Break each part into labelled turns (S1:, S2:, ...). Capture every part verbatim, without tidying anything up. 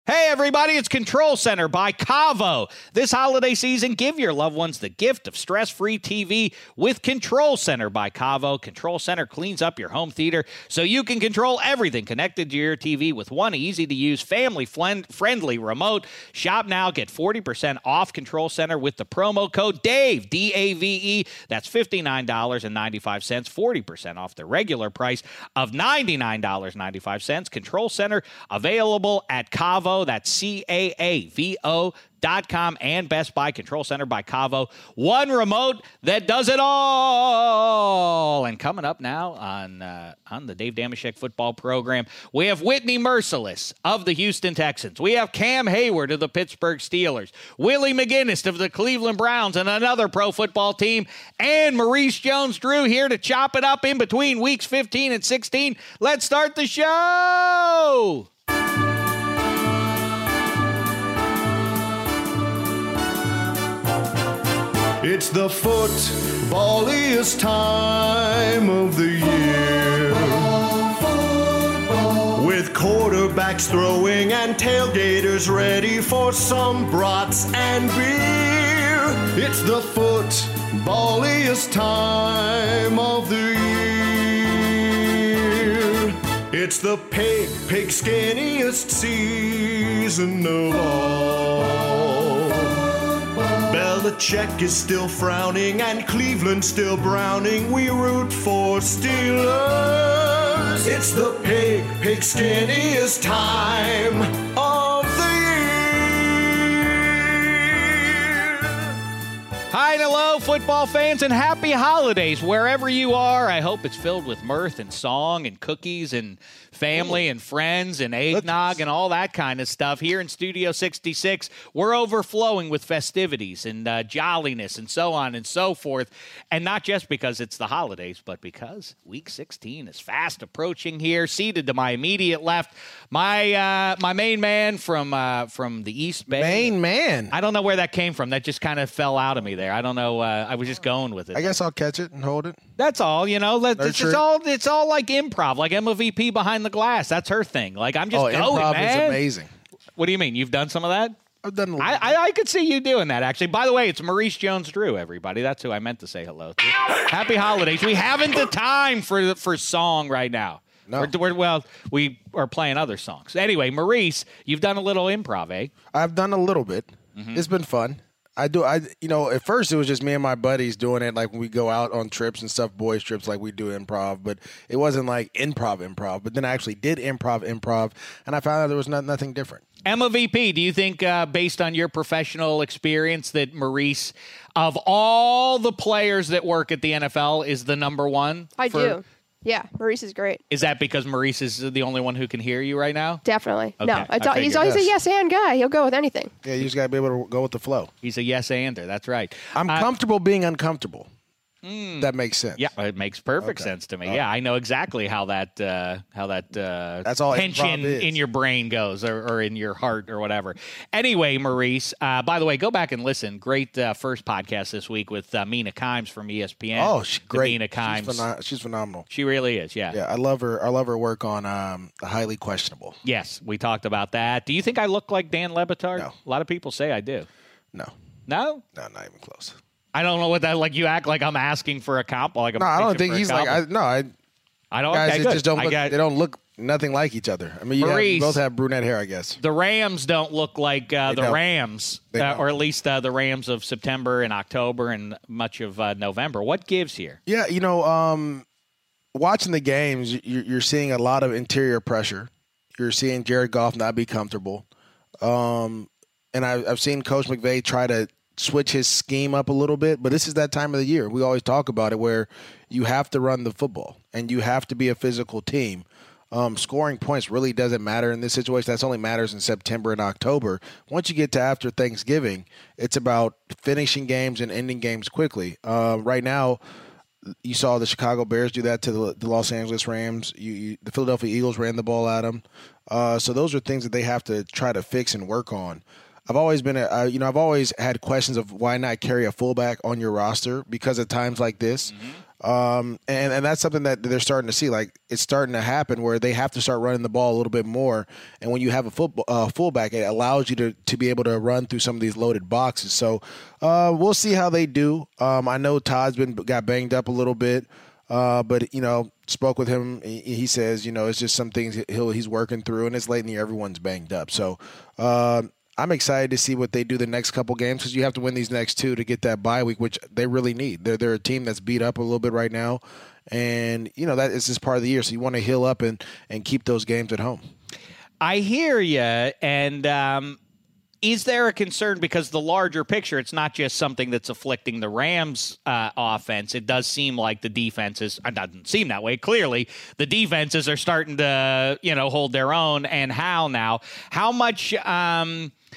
S1: Hey, everybody, it's Control Center by Cavo. This holiday season, give your loved ones the gift of stress-free T V with Control Center by Cavo. Control Center cleans up your home theater so you can control everything connected to your T V with one easy-to-use, family-friendly remote. Shop now. Get forty percent off Control Center with the promo code DAVE, D A V E. That's fifty-nine dollars and ninety-five cents, forty percent off the regular price of ninety-nine dollars and ninety-five cents. Control Center available at Cavo. That's C A A V O dot com and Best Buy. Control Center by Cavo. One remote that does it all. And coming up now on uh, on the Dave Dameshek football program, we have Whitney Merciless of the Houston Texans. We have Cam Hayward of the Pittsburgh Steelers. Willie McGinnis of the Cleveland Browns and another pro football team. And Maurice Jones-Drew here to chop it up in between weeks fifteen and sixteen. Let's start the show.
S2: It's the footballiest time of the year, with quarterbacks throwing and tailgaters ready for some brats and beer. It's the footballiest time of the year. It's the pig, pig skinniest season of all. Belichick is still frowning and Cleveland still browning. We root for Steelers. It's the pig, pig skinniest time of the year.
S1: Hi and hello, football fans, and happy holidays wherever you are. I hope it's filled with mirth and song and cookies and family and friends and eggnog and all that kind of stuff. Here in Studio sixty-six, we're overflowing with festivities and uh, jolliness and so on and so forth. And not just because it's the holidays, but because Week sixteen is fast approaching here. Seated to my immediate left, my uh, my main man from uh, from the East Bay.
S3: Main man.
S1: I don't know where that came from. That just kind of fell out of me there. I don't know. Uh, I was just going with it.
S3: I guess I'll catch it and hold it.
S1: That's all, you know. It's, it's
S3: Nurture.
S1: all it's all like improv, like M V P behind the glass. That's her thing. Like I'm just
S3: Oh,
S1: going,
S3: improv
S1: man.
S3: is amazing.
S1: What do you mean? You've done some of that?
S3: I've done a little
S1: I, I, I could see you doing that, actually. By the way, it's Maurice Jones-Drew, everybody. That's who I meant to say hello to. Happy holidays. We haven't the time for for song right now.
S3: No.
S1: We're, we're, well, we are playing other songs. Anyway, Maurice, you've done a little improv, eh?
S3: I've done a little bit.
S1: Mm-hmm.
S3: It's been fun. I do. I you know at first it was just me and my buddies doing it, like when we go out on trips and stuff, boys trips, like we do improv. But it wasn't like improv improv. But then I actually did improv improv, and I found out there was not, nothing different.
S1: M V P, do you think, uh, based on your professional experience, that Maurice, of all the players that work at the N F L, is the number one?
S4: I
S1: for,
S4: do. Yeah, Maurice is great.
S1: Is that because Maurice is the only one who can hear you right now?
S4: Definitely.
S1: Okay,
S4: no, it's
S1: I
S4: all, he's
S1: figured.
S4: always a
S3: Yes.
S4: yes and guy. He'll go with anything.
S3: Yeah, you just gotta be able to go with the flow.
S1: He's a yes-ander. That's right.
S3: I'm
S1: Uh,
S3: comfortable being uncomfortable. That makes sense.
S1: Yeah, it makes perfect
S3: Okay.
S1: sense to me.
S3: Uh,
S1: Yeah, I know exactly how that uh, how that uh,
S3: That's all
S1: tension
S3: improv is.
S1: in your brain goes, or, or in your heart, or whatever. Anyway, Maurice. Uh, by the way, go back and listen. Great uh, first podcast this week with uh, Mina Kimes from E S P N.
S3: Oh, she's
S1: The
S3: great.
S1: Mina Kimes.
S3: She's, pheno- she's phenomenal.
S1: She really is. Yeah.
S3: Yeah, I love her. I love her work on um, the Highly Questionable.
S1: Yes, we talked about that. Do you think I look like Dan Le Batard?
S3: No.
S1: A lot of people say I do.
S3: No,
S1: No?
S3: no, not even close.
S1: I don't know what that, like, you act like I'm asking for a comp. Like I'm
S3: No, I don't
S1: fishing
S3: think
S1: for a
S3: he's like. I,
S1: compliment.
S3: no, I
S1: I don't,
S3: guys
S1: okay,
S3: that
S1: good.
S3: just don't
S1: I
S3: look.
S1: got-
S3: They don't look nothing like each other. I mean, you, have,
S1: Maurice.
S3: you both have brunette hair, I guess.
S1: The Rams don't look like uh,
S3: They
S1: the
S3: don't.
S1: Rams,
S3: They
S1: uh,
S3: don't.
S1: or at least uh, the Rams of September and October and much of uh, November. What gives here?
S3: Yeah, you know, um, watching the games, you're, you're seeing a lot of interior pressure. You're seeing Jared Goff not be comfortable, um, and I, I've seen Coach McVay try to switch his scheme up a little bit. But this is that time of the year. We always talk about it, where you have to run the football and you have to be a physical team. Um, scoring points really doesn't matter in this situation. That's only matters in September and October. Once you get to after Thanksgiving, it's about finishing games and ending games quickly. Uh, right now, you saw the Chicago Bears do that to the, the Los Angeles Rams. You, you, the Philadelphia Eagles ran the ball at them. Uh, so those are things that they have to try to fix and work on. I've always been, a, uh, you know, I've always had questions of why not carry a fullback on your roster because of times like this. Um, and, and that's something that they're starting to see. Like, it's starting to happen where they have to start running the ball a little bit more. And when you have a football, uh, fullback, it allows you to, to be able to run through some of these loaded boxes. So uh, we'll see how they do. Um, I know Todd's been got banged up a little bit, uh, but, you know, spoke with him. He, he says, you know, it's just some things he'll, he's working through, and it's late in the year. Everyone's banged up. So uh, I'm excited to see what they do the next couple games, because you have to win these next two to get that bye week, which they really need. They're they're a team that's beat up a little bit right now, and you know that is just part of the year. So you want to heal up and and keep those games at home.
S1: I hear you, and um, is there a concern, because the larger picture, it's not just something that's afflicting the Rams uh, offense. It does seem like the defenses, it doesn't seem that way, clearly. The defenses are starting to, you know, hold their own, and how now? How much um, –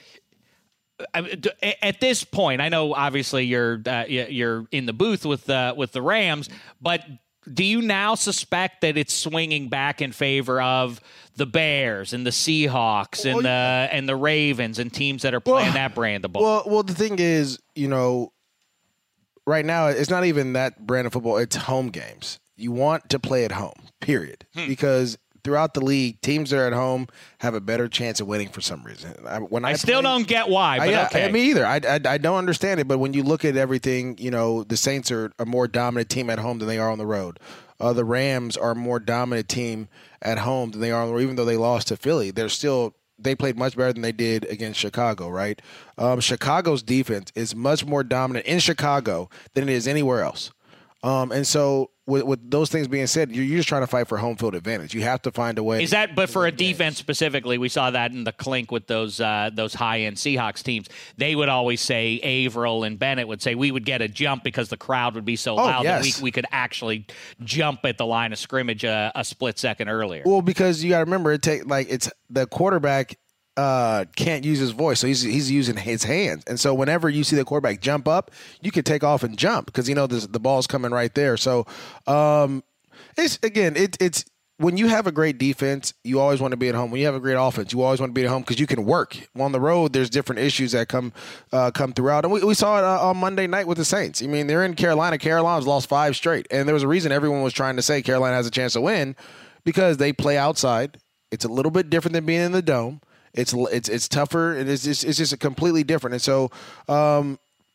S1: at this point, I know obviously you're uh, you're in the booth with uh, with the Rams, but do you now suspect that it's swinging back in favor of the Bears and the Seahawks and
S3: well,
S1: the and the Ravens and teams that are playing well, that brand of ball?
S3: Well, well, the thing is, you know, right now it's not even that brand of football. It's home games. You want to play at home, period, hmm. because throughout the league, teams that are at home have a better chance of winning for some reason. I, when I,
S1: I still
S3: play,
S1: don't get why, but
S3: I,
S1: okay.
S3: I, me either. I, I, I don't understand it, but when you look at everything, you know, the Saints are a more dominant team at home than they are on the road. Uh, the Rams are a more dominant team at home than they are on the road. Even though they lost to Philly, they're still they played much better than they did against Chicago, right? Um, Chicago's defense is much more dominant in Chicago than it is anywhere else. Um, and so with, with those things being said, you're, you're just trying to fight for home field advantage. You have to find a way.
S1: Is that, but for a defense specifically, we saw that in the clink with those uh, those high-end Seahawks teams. They would always say, Averill and Bennett would say, we would get a jump because the crowd would be so
S3: oh,
S1: loud
S3: yes.
S1: that we, we could actually jump at the line of scrimmage a, a split second earlier.
S3: Well, because you got to remember, it take like it's the quarterback Uh, can't use his voice, so he's he's using his hands. And so whenever you see the quarterback jump up, you can take off and jump because you know the the ball's coming right there. So um, it's again, it, it's when you have a great defense, you always want to be at home. When you have a great offense, you always want to be at home because you can work. On the road, there's different issues that come uh, come throughout, and we, we saw it uh, on Monday night with the Saints. I mean, they're in Carolina. Carolina's lost five straight, and there was a reason everyone was trying to say Carolina has a chance to win because they play outside. It's a little bit different than being in the dome. It's it's it's tougher. It is just, it's just a completely different. And so, um,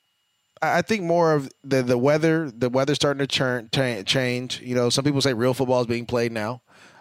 S3: I think more of the the weather. The weather's starting to churn, t- change. You know, some people say real football is being played now,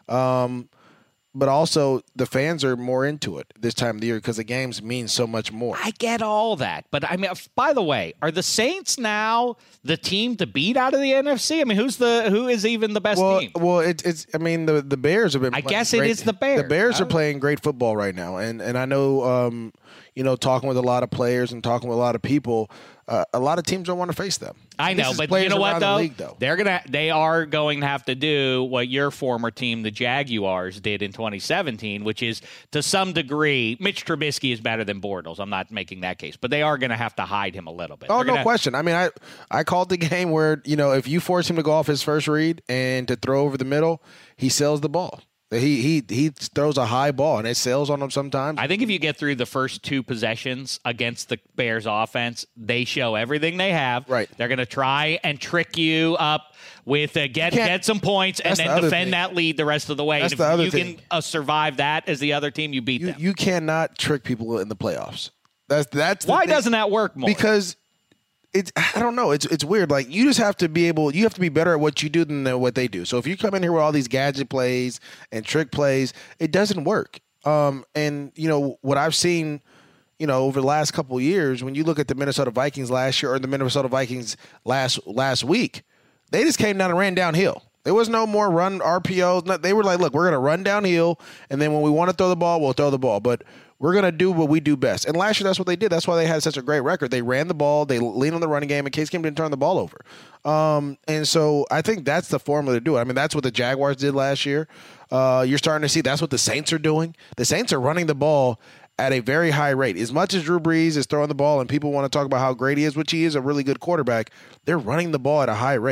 S3: um, but also the fans are more into it this time of the year because the games mean so much more.
S1: I get all that, but I mean, by the way, are the Saints now the team to beat out of the N F C? I mean, who's the who is even the best
S3: well,
S1: team?
S3: Well, it, it's. I mean, the the Bears have been.
S1: I guess
S3: great.
S1: it is the Bears.
S3: The Bears are playing great football right now, and and I know, um, you know, talking with a lot of players and talking with a lot of people, uh, a lot of teams don't want to face them.
S1: I know, but you know what though? The league, though? They're gonna they are going to have to do what your former team, the Jaguars, did in twenty seventeen, which is to some degree, Mitch Trubisky is better than Bortles. I'm not making that case, but they are going to have to hide him a little bit.
S3: Oh,
S1: They're
S3: no
S1: gonna,
S3: question. I mean, I I called the game where you know if you force him to go off his first read and to throw over the middle, he sells the ball. He he he throws a high ball and it sails on him sometimes.
S1: I think if you get through the first two possessions against the Bears offense, they show everything they have.
S3: Right.
S1: They're going to try and trick you up with uh, get get some points and then
S3: the
S1: defend
S3: thing.
S1: that lead the rest of the way.
S3: That's
S1: and if
S3: the other
S1: you
S3: thing.
S1: can uh, survive that as the other team, you beat
S3: you,
S1: them.
S3: You cannot trick people in the playoffs. That's that's the
S1: Why
S3: thing.
S1: doesn't that work more?
S3: Because it's I don't know. It's it's weird. Like you just have to be able. You have to be better at what you do than what they do. So if you come in here with all these gadget plays and trick plays, it doesn't work. Um, and you know what I've seen, you know, over the last couple of years, when you look at the Minnesota Vikings last year or the Minnesota Vikings last last week, they just came down and ran downhill. There was no more run R P Os. They were like, look, we're going to run downhill, and then when we want to throw the ball, we'll throw the ball. But we're going to do what we do best. And last year, that's what they did. That's why they had such a great record. They ran the ball. They leaned on the running game, and Case Keenum didn't turn the ball over. Um, and so I think that's the formula to do it. I mean, that's what the Jaguars did last year. Uh, you're starting to see that's what the Saints are doing. The Saints are running the ball at a very high rate. As much as Drew Brees is throwing the ball and people want to talk about how great he is, which he is a really good quarterback, they're running the ball at a high rate.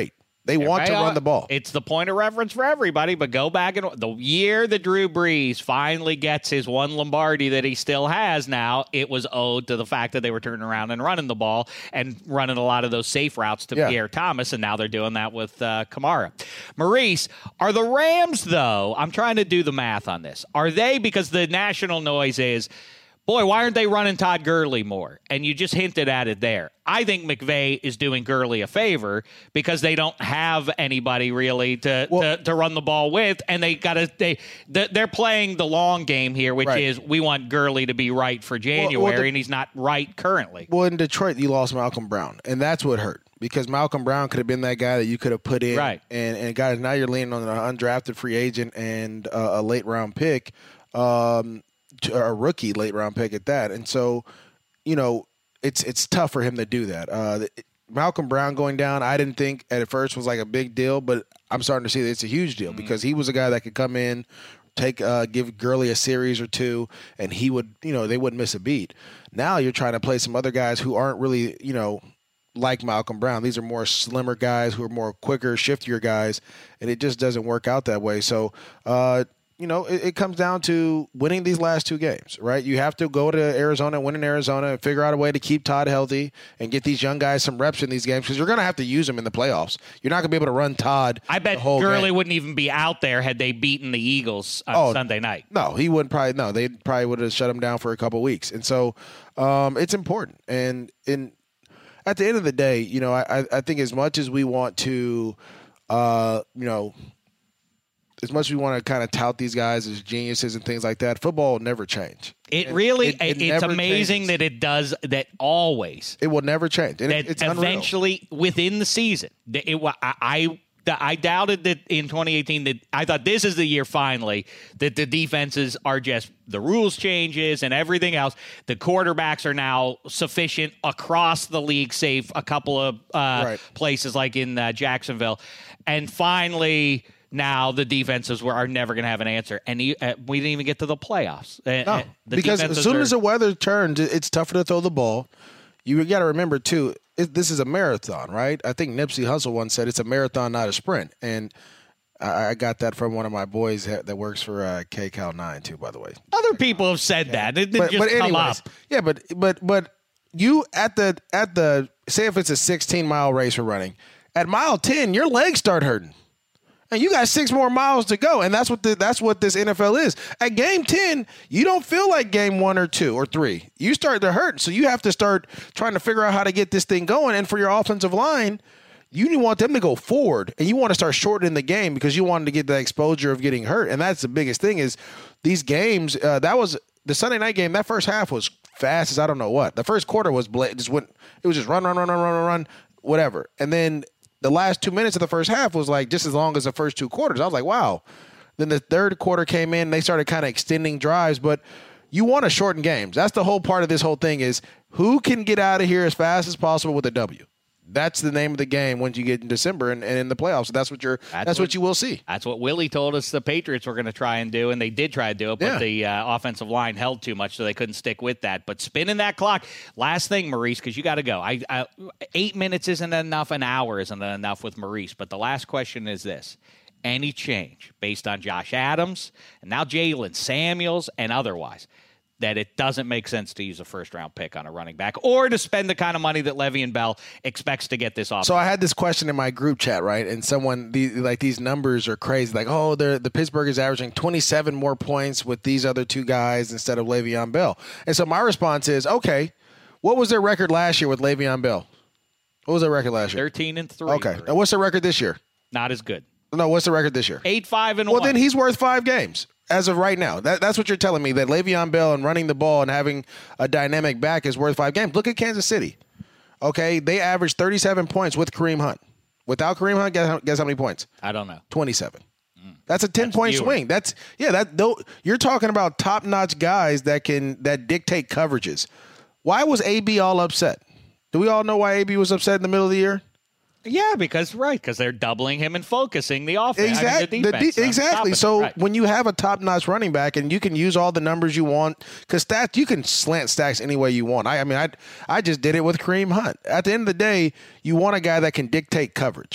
S3: They want to
S1: Right
S3: run
S1: on.
S3: the ball.
S1: It's the point of reference for everybody, but go back and the year that Drew Brees finally gets his one Lombardi that he still has now, it was owed to the fact that they were turning around and running the ball and running a lot of those safe routes to
S3: Yeah.
S1: Pierre Thomas, and now they're doing that with uh, Kamara. Maurice, are the Rams, though, I'm trying to do the math on this, are they, because the national noise is, boy, why aren't they running Todd Gurley more? And you just hinted at it there. I think McVay is doing Gurley a favor because they don't have anybody really to
S3: Well-
S1: to, to run the ball with, and they got to they they're playing the long game here, which
S3: Right.
S1: is we want Gurley to be right for January,
S3: well, the-
S1: and he's not right currently.
S3: Well, in Detroit, you lost Malcolm Brown, and that's what hurt because Malcolm Brown could have been that guy that you could have put in.
S1: Right.
S3: And, and guys, now you're leaning on an undrafted free agent and uh, a late round pick, um, to- a rookie late round pick at that. And so, you know, it's it's tough for him to do that. Uh, the- Malcolm Brown going down, I didn't think at first was like a big deal, but I'm starting to see that it's a huge deal because he was a guy that could come in, take uh, give Gurley a series or two, and he would, you know, they wouldn't miss a beat. Now you're trying to play some other guys who aren't really, you know, like Malcolm Brown. These are more slimmer guys who are more quicker, shiftier guys, and it just doesn't work out that way. So, uh, you know, it, it comes down to winning these last two games, right? You have to go to Arizona, win in Arizona, and figure out a way to keep Todd healthy and get these young guys some reps in these games because you're going to have to use them in the playoffs. You're not going to be able to run Todd.
S1: I bet
S3: the whole
S1: Gurley
S3: game.
S1: wouldn't even be out there had they beaten the Eagles on
S3: Oh,
S1: Sunday night.
S3: No, he wouldn't probably. No, they probably would have shut him down for a couple weeks. And so um, it's important. And in at the end of the day, you know, I, I think as much as we want to, uh, you know, as much as we want to kind of tout these guys as geniuses and things like that, football will never change.
S1: It
S3: And
S1: really,
S3: it- it
S1: it's
S3: never
S1: amazing
S3: changes.
S1: that it does that always.
S3: It will never change. And
S1: That
S3: it, it's unreal.
S1: eventually within the season, that it, wa- I, I I doubted that in twenty eighteen that I thought this is the year finally that the defenses are just the rules changes and everything else. The quarterbacks are now sufficient across the league, save a couple of uh,
S3: Right.
S1: places like in uh, Jacksonville, and finally. Now the defenses were, are never going to have an answer, and he, uh, we didn't even get to the playoffs. Uh,
S3: No,
S1: uh, the
S3: because as
S1: defenses
S3: soon
S1: are-
S3: as the weather turns, it- it's tougher to throw the ball. You got to remember too, it, this is a marathon, right? I think Nipsey Hussle once said it's a marathon, not a sprint, and I, I got that from one of my boys that, that works for uh, K Cal nine too, by the way.
S1: other people have said that, it didn't
S3: But,
S1: just
S3: but
S1: come
S3: anyways,
S1: up.
S3: yeah, but but but you at the at the say if it's a sixteen mile race we're running, at mile ten your legs start hurting. And you got six more miles to go, and that's what the, that's what this N F L is. At game ten, you don't feel like game one or two or three. You start to hurt, so you have to start trying to figure out how to get this thing going. And for your offensive line, you want them to go forward, and you want to start shortening the game because you wanted to get that exposure of getting hurt. And that's the biggest thing is these games. Uh, that was the Sunday night game. That first half was fast as I don't know what. The first quarter was bla- just went. It was just run, run, run, run, run, run, run, whatever. And then the last two minutes of the first half was like just as long as the first two quarters. I was like, wow. Then the third quarter came in. They started kind of extending drives, but you want to shorten games. That's the whole part of this whole thing is who can get out of here as fast as possible with a W. That's the name of the game once you get in December and, and in the playoffs. That's what you're. That's,
S1: That's
S3: what,
S1: what-
S3: you will see.
S1: That's what Willie told us the Patriots were going to try and do, and they did try to do it, but
S3: Yeah.
S1: the uh, offensive line held too much, so they couldn't stick with that. But spinning that clock. Last thing, Maurice, because you got to go. I, I, eight minutes isn't enough. An hour isn't enough with Maurice. But the last question is this. Any change based on Josh Adams and now Jalen Samuels and otherwise that it doesn't make sense to use a first-round pick on a running back or to spend the kind of money that Le'Veon Bell expects to get this off.
S3: So I had this question in my group chat, right? And someone, the, like these numbers are crazy. Like, oh, they're, the Pittsburgh is averaging twenty-seven more points with these other two guys instead of Le'Veon Bell. And so my response is, okay, what was their record last year with Le'Veon Bell? What was their record last year?
S1: thirteen and three.
S3: Okay. And what's their record this year?
S1: Not as good.
S3: No, what's the record this year?
S1: Eight, five, and
S3: Well,
S1: one.
S3: then he's worth five games as of right now. That, that's what you're telling me, that Le'Veon Bell and running the ball and having a dynamic back is worth five games. Look at Kansas City. Okay, they averaged thirty-seven points with Kareem Hunt. Without Kareem Hunt, guess how, guess how many points?
S1: I don't know.
S3: twenty-seven. That's a ten-point
S1: fewer.
S3: swing. That's yeah. That though you're talking about top-notch guys that can that dictate coverages. Why was A B all upset? Do we all know why A B was upset in the middle of the year?
S1: Yeah, because right, because they're doubling him and focusing the offense.
S3: Exactly.
S1: I mean, the
S3: The
S1: defense,
S3: de-
S1: on
S3: exactly.
S1: stopping
S3: So
S1: it. Right.
S3: when you have a top-notch running back and you can use all the numbers you want, because stats you can slant stacks any way you want. I, I mean, I I just did it with Kareem Hunt. At the end of the day, you want a guy that can dictate coverage.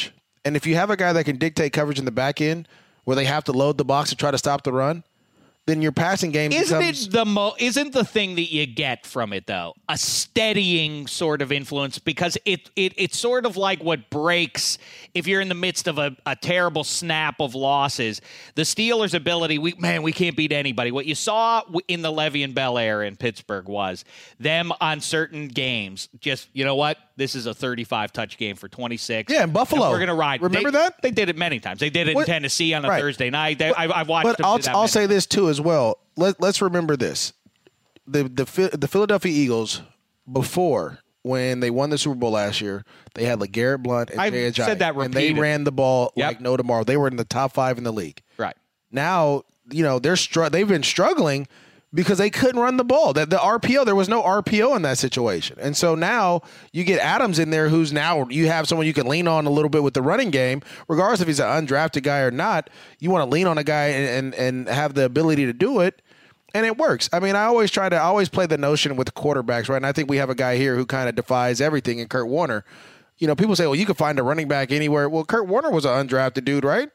S3: And if you have a guy that can dictate coverage in the back end where they have to load the box to try to stop the run, then your passing game
S1: isn't
S3: becomes...
S1: it the mo- isn't the thing that you get from it though a steadying sort of influence, because it, it it's sort of like what breaks if you're in the midst of a, a terrible snap of losses. The Steelers' ability, we man, we can't beat anybody. What you saw in the Le'Veon Bell era in Pittsburgh was them on certain games. Just you know what, this is a thirty-five touch game for twenty-six.
S3: Yeah, in Buffalo,
S1: and we're gonna ride.
S3: Remember
S1: they,
S3: that
S1: they did it many times. They did it
S3: what?
S1: in Tennessee on a
S3: right.
S1: Thursday night. They, I, I've watched.
S3: But
S1: them
S3: I'll
S1: do that
S3: I'll
S1: many
S3: say this too as well. Let Let's remember this: the the the Philadelphia Eagles, before when they won the Super Bowl last year, they had LeGarrette Blount and
S1: I've
S3: Jay Ajayi,
S1: said that
S3: and they
S1: repeated.
S3: ran the ball
S1: Yep.
S3: like no tomorrow. They were in the top five in the league.
S1: Right.
S3: Now, you know, they're str- they've been struggling because they couldn't run the ball. That the R P O, there was no R P O in that situation. And so now you get Adams in there, who's now you have someone you can lean on a little bit with the running game, regardless if he's an undrafted guy or not. You want to lean on a guy and, and and have the ability to do it. And it works. I mean, I always try to I always play the notion with quarterbacks, right? And I think we have a guy here who kind of defies everything in Kurt Warner. You know, people say, well, you can find a running back anywhere. Well, Kurt Warner was an undrafted dude, right?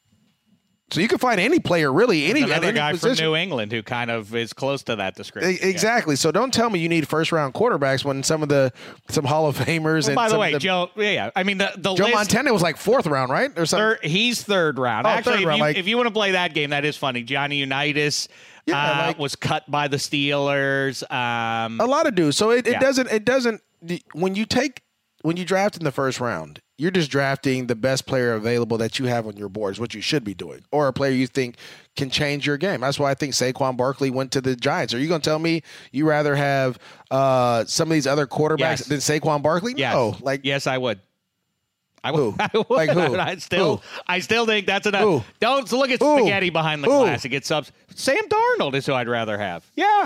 S3: So you can find any player, really, any,
S1: Another
S3: at any
S1: guy
S3: position.
S1: from New England who kind of is close to that description.
S3: E- Exactly. So don't tell me you need first round quarterbacks when some of the some Hall of Famers
S1: Well,
S3: and
S1: by the
S3: some
S1: way,
S3: of the,
S1: Joe, yeah, I mean the the
S3: Joe
S1: list,
S3: Montana was like fourth round, right? Or something.
S1: third, he's third round.
S3: Oh,
S1: Actually,
S3: third
S1: if,
S3: round,
S1: you,
S3: like-
S1: if you want to play that game, that is funny. Johnny Unitas
S3: Yeah,
S1: uh,
S3: like-
S1: was cut by the Steelers. Um,
S3: A lot of dudes. So it, it
S1: Yeah.
S3: doesn't it doesn't when you take when you draft in the first round, you're just drafting the best player available that you have on your board, is what you should be doing, or a player you think can change your game. That's why I think Saquon Barkley went to the Giants. Are you going to tell me you rather have uh, some of these other quarterbacks
S1: Yes.
S3: than Saquon Barkley?
S1: yes,
S3: No, like
S1: yes, I would. I
S3: Who?
S1: would. I would.
S3: Like who?
S1: I still,
S3: Who?
S1: I still think that's enough.
S3: Who?
S1: Don't look at
S3: Who?
S1: spaghetti behind the
S3: Who?
S1: glass. It gets subs. Sam Darnold is who I'd rather have. Yeah.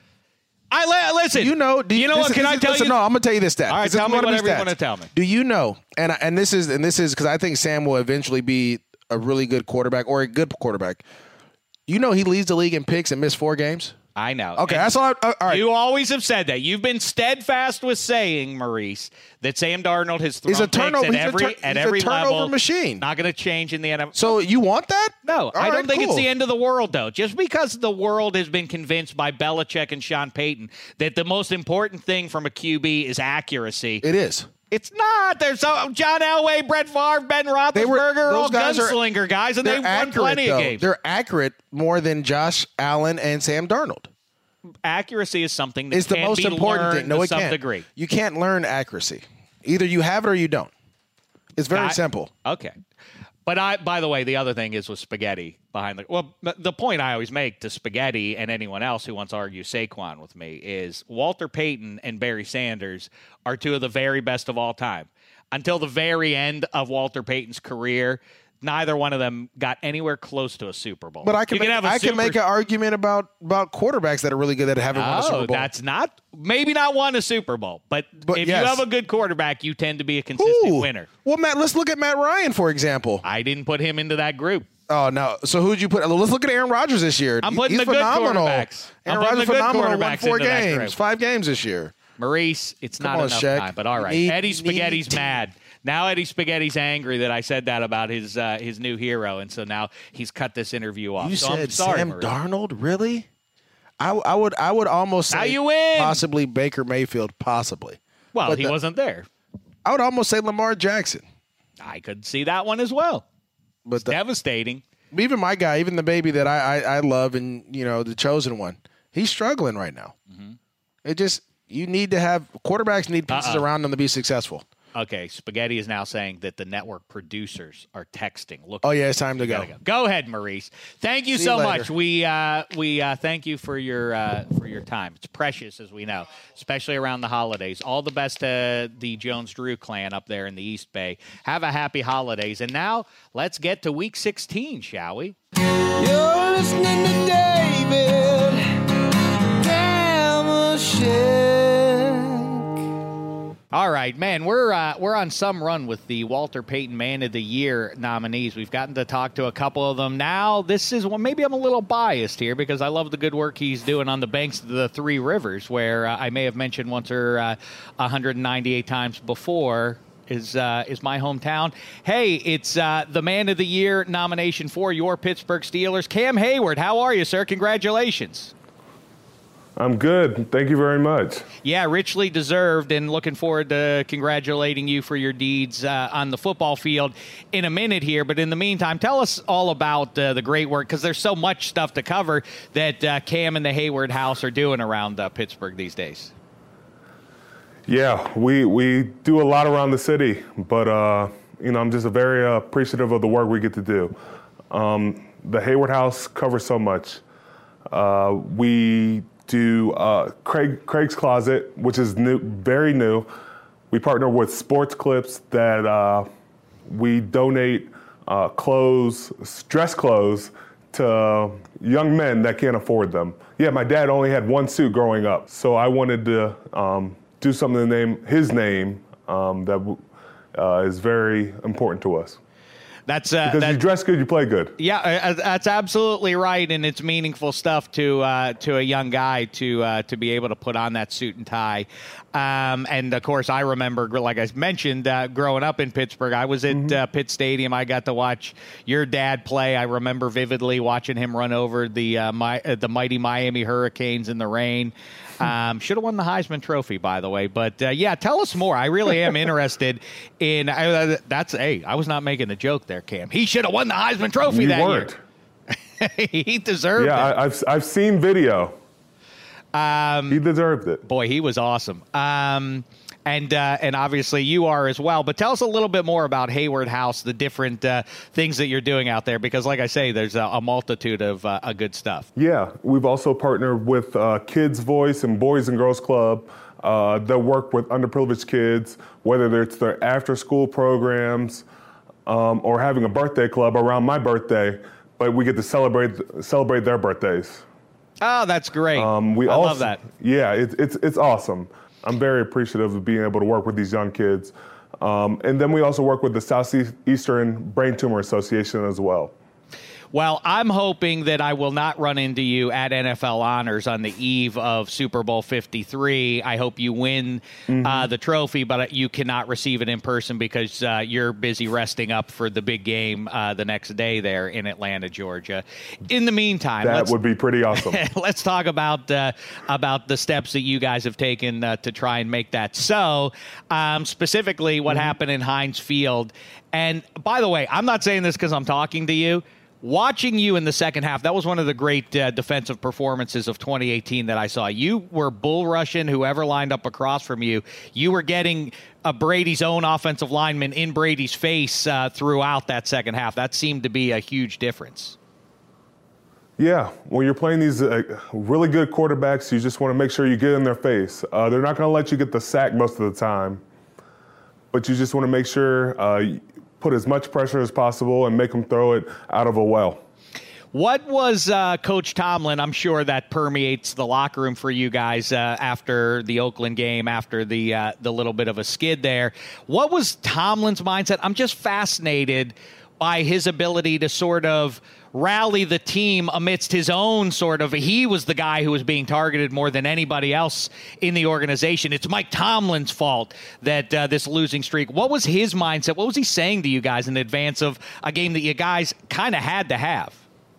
S1: I li- listen.
S3: you know, do
S1: you know
S3: this
S1: what?
S3: is-
S1: Can
S3: this
S1: I
S3: is-
S1: tell
S3: listen,
S1: you?
S3: No, I'm gonna tell you this stat.
S1: All right,
S3: This is
S1: tell me
S3: one of
S1: whatever
S3: these
S1: you
S3: stats.
S1: wanna tell me.
S3: Do you know? And and this is and this is because I think Sam will eventually be a really good quarterback or a good quarterback. You know, he leads the league in picks and missed four games.
S1: I know.
S3: Okay,
S1: And
S3: that's all. I, uh, all right.
S1: You always have said that. You've been steadfast with saying, Maurice, that Sam Darnold has thrown
S3: He's a
S1: picks
S3: turnover-
S1: at
S3: he's a
S1: every
S3: tur-
S1: at
S3: he's a
S1: every
S3: turnover
S1: level.
S3: machine.
S1: Not going to change in the N F L.
S3: So you want that?
S1: No,
S3: All
S1: I don't
S3: right,
S1: think it's
S3: cool.
S1: the end of the world, though. Just because the world has been convinced by Belichick and Sean Payton that the most important thing from a Q B is accuracy.
S3: It is.
S1: It's not. There's so, John Elway, Brett Favre, Ben
S3: They were
S1: Roethlisberger, are all
S3: those guys are-
S1: gunslinger guys, and
S3: They're
S1: they've won
S3: accurate.
S1: plenty
S3: Though.
S1: of games.
S3: They're accurate more than Josh Allen and Sam Darnold.
S1: Accuracy is something that
S3: It's the
S1: can
S3: most
S1: be
S3: important
S1: learned
S3: thing. No,
S1: to
S3: it
S1: some
S3: can't.
S1: degree.
S3: You can't learn accuracy. Either you have it or you don't. It's very
S1: Got-
S3: simple.
S1: Okay. But I, by the way, the other thing is with spaghetti behind the. Well, the point I always make to spaghetti and anyone else who wants to argue Saquon with me is Walter Payton and Barry Sanders are two of the very best of all time. Until the very end of Walter Payton's career, neither one of them got anywhere close to a Super Bowl.
S3: But I can
S1: You
S3: make,
S1: have a
S3: I can
S1: super-
S3: make an argument about about quarterbacks that are really good that haven't won a Super
S1: Oh,
S3: Bowl.
S1: that's not maybe not won a Super Bowl, but,
S3: But
S1: if
S3: yes.
S1: you have a good quarterback, you tend to be a consistent
S3: Ooh.
S1: winner.
S3: Well, Matt, let's look at Matt Ryan, for example.
S1: I didn't put him into that group.
S3: Oh, no. So who'd you put? Let's look at Aaron Rodgers this year.
S1: I'm putting
S3: He's
S1: the good
S3: phenomenal.
S1: quarterbacks. I'm
S3: Aaron
S1: putting
S3: Rodgers
S1: the good
S3: phenomenal. Won
S1: quarterbacks
S3: four
S1: into that
S3: games,
S1: group.
S3: five games this year.
S1: Maurice, it's
S3: Come
S1: not
S3: on,
S1: enough
S3: Shaq.
S1: time, but all right.
S3: Need-
S1: Eddie Spaghetti's
S3: need-
S1: mad. Now Eddie Spaghetti's angry that I said that about his uh, his new hero, and so now he's cut this interview off.
S3: You
S1: so
S3: said
S1: I'm sorry,
S3: Sam
S1: Maurice.
S3: Darnold, really? I, I would I would almost say
S1: Now you win.
S3: possibly Baker Mayfield, possibly.
S1: Well,
S3: But
S1: he
S3: the-
S1: wasn't there.
S3: I would almost say Lamar Jackson.
S1: I could see that one as well.
S3: But the,
S1: Devastating.
S3: even my guy, even the baby that I, I, I love and, you know, the chosen one, he's struggling right now.
S1: Mm-hmm.
S3: It just, you need to have, quarterbacks need pieces
S1: Uh-uh.
S3: around them to be successful.
S1: Okay, Spaghetti is now saying that the network producers are texting. Look.
S3: Oh, yeah, it's time to go.
S1: Gotta go. Go ahead, Maurice. Thank you
S3: See
S1: so
S3: you
S1: much.
S3: later.
S1: We uh, we uh, thank you for your uh, for your time. It's precious, as we know, especially around the holidays. All the best to the Jones Drew clan up there in the East Bay. Have a happy holidays. And now let's get to Week sixteen, shall we?
S5: You're listening to David Damashek.
S1: All right, man, we're uh, we're on some run with the Walter Payton Man of the Year nominees. We've gotten to talk to a couple of them now. This is one. Maybe I'm a little biased here because I love the good work he's doing on the banks of the Three Rivers, where uh, I may have mentioned once or uh, one hundred ninety-eight times before. is uh, is my hometown. Hey, it's uh, the Man of the Year nomination for your Pittsburgh Steelers. Cam Hayward, how are you, sir? Congratulations.
S6: I'm good. Thank you very much.
S1: Yeah, richly deserved, and looking forward to congratulating you for your deeds uh, on the football field in a minute here. But in the meantime, tell us all about uh, the great work, because there's so much stuff to cover that uh, Cam and the Hayward house are doing around uh, Pittsburgh these days.
S6: Yeah, we we do a lot around the city, but uh, you know, I'm just very uh, appreciative of the work we get to do. Um, the Hayward house covers so much. Uh, we do uh, Craig, Craig's Closet, which is new, very new. We partner with Sports Clips that uh, we donate uh, clothes, dress clothes, to young men that can't afford them. Yeah, my dad only had one suit growing up, so I wanted to um, do something to name his name um, that uh, is very important to us.
S1: That's uh,
S6: because
S1: that,
S6: you dress good, you play good.
S1: Yeah, uh, that's absolutely right, and it's meaningful stuff to uh, to a young guy to uh, to be able to put on that suit and tie. Um, and of course, I remember, like I mentioned, uh, growing up in Pittsburgh, I was at mm-hmm. uh, Pitt Stadium. I got to watch your dad play. I remember vividly watching him run over the uh, my, uh, the mighty Miami Hurricanes in the rain. Um, should have won the Heisman Trophy, by the way. But, uh, yeah, tell us more. I really am interested in uh, – that's – hey, I was not making a joke there, Cam. He should have won the Heisman Trophy
S6: you
S1: that
S6: weren't.
S1: year. He deserved
S6: yeah,
S1: it.
S6: Yeah, I've, I've seen video.
S1: Um,
S6: he deserved it.
S1: Boy, he was awesome. Um, and uh, and obviously you are as well. But tell us a little bit more about Hayward House, the different uh, things that you're doing out there, because like I say, there's a, a multitude of uh, a good stuff.
S6: Yeah, we've also partnered with uh, Kids Voice and Boys and Girls Club uh, that work with underprivileged kids, whether it's their after-school programs um, or having a birthday club around my birthday, but we get to celebrate celebrate their birthdays.
S1: Oh, that's great.
S6: Um, we
S1: I
S6: also,
S1: love that.
S6: Yeah, it, it's it's awesome. I'm very appreciative of being able to work with these young kids. Um, and then we also work with the Southeastern Brain Tumor Association as well.
S1: Well, I'm hoping that I will not run into you at N F L Honors on the eve of Super Bowl fifty-three. I hope you win mm-hmm. uh, the trophy, but you cannot receive it in person because uh, you're busy resting up for the big game uh, the next day there in Atlanta, Georgia. In the meantime,
S6: that would be pretty awesome.
S1: Let's talk about uh, about the steps that you guys have taken uh, to try and make that so. Um, specifically, what mm-hmm. happened in Heinz Field. And by the way, I'm not saying this because I'm talking to you. Watching you in the second half, that was one of the great uh, defensive performances of twenty eighteen that I saw. You were bull rushing whoever lined up across from you. You were getting a Brady's own offensive lineman in Brady's face uh, throughout that second half. That seemed to be a huge difference.
S6: Yeah, when you're playing these uh, really good quarterbacks, you just want to make sure you get in their face. Uh, they're not going to let you get the sack most of the time, but you just want to make sure uh, put as much pressure as possible and make them throw it out of a well.
S1: What was uh, Coach Tomlin? I'm sure that permeates the locker room for you guys uh, after the Oakland game, after the uh, the little bit of a skid there. What was Tomlin's mindset? I'm just fascinated by his ability to sort of rally the team amidst his own sort of, he was the guy who was being targeted more than anybody else in the organization. It's Mike Tomlin's fault that uh, this losing streak. What was his mindset? What was he saying to you guys in advance of a game that you guys kind of had to have?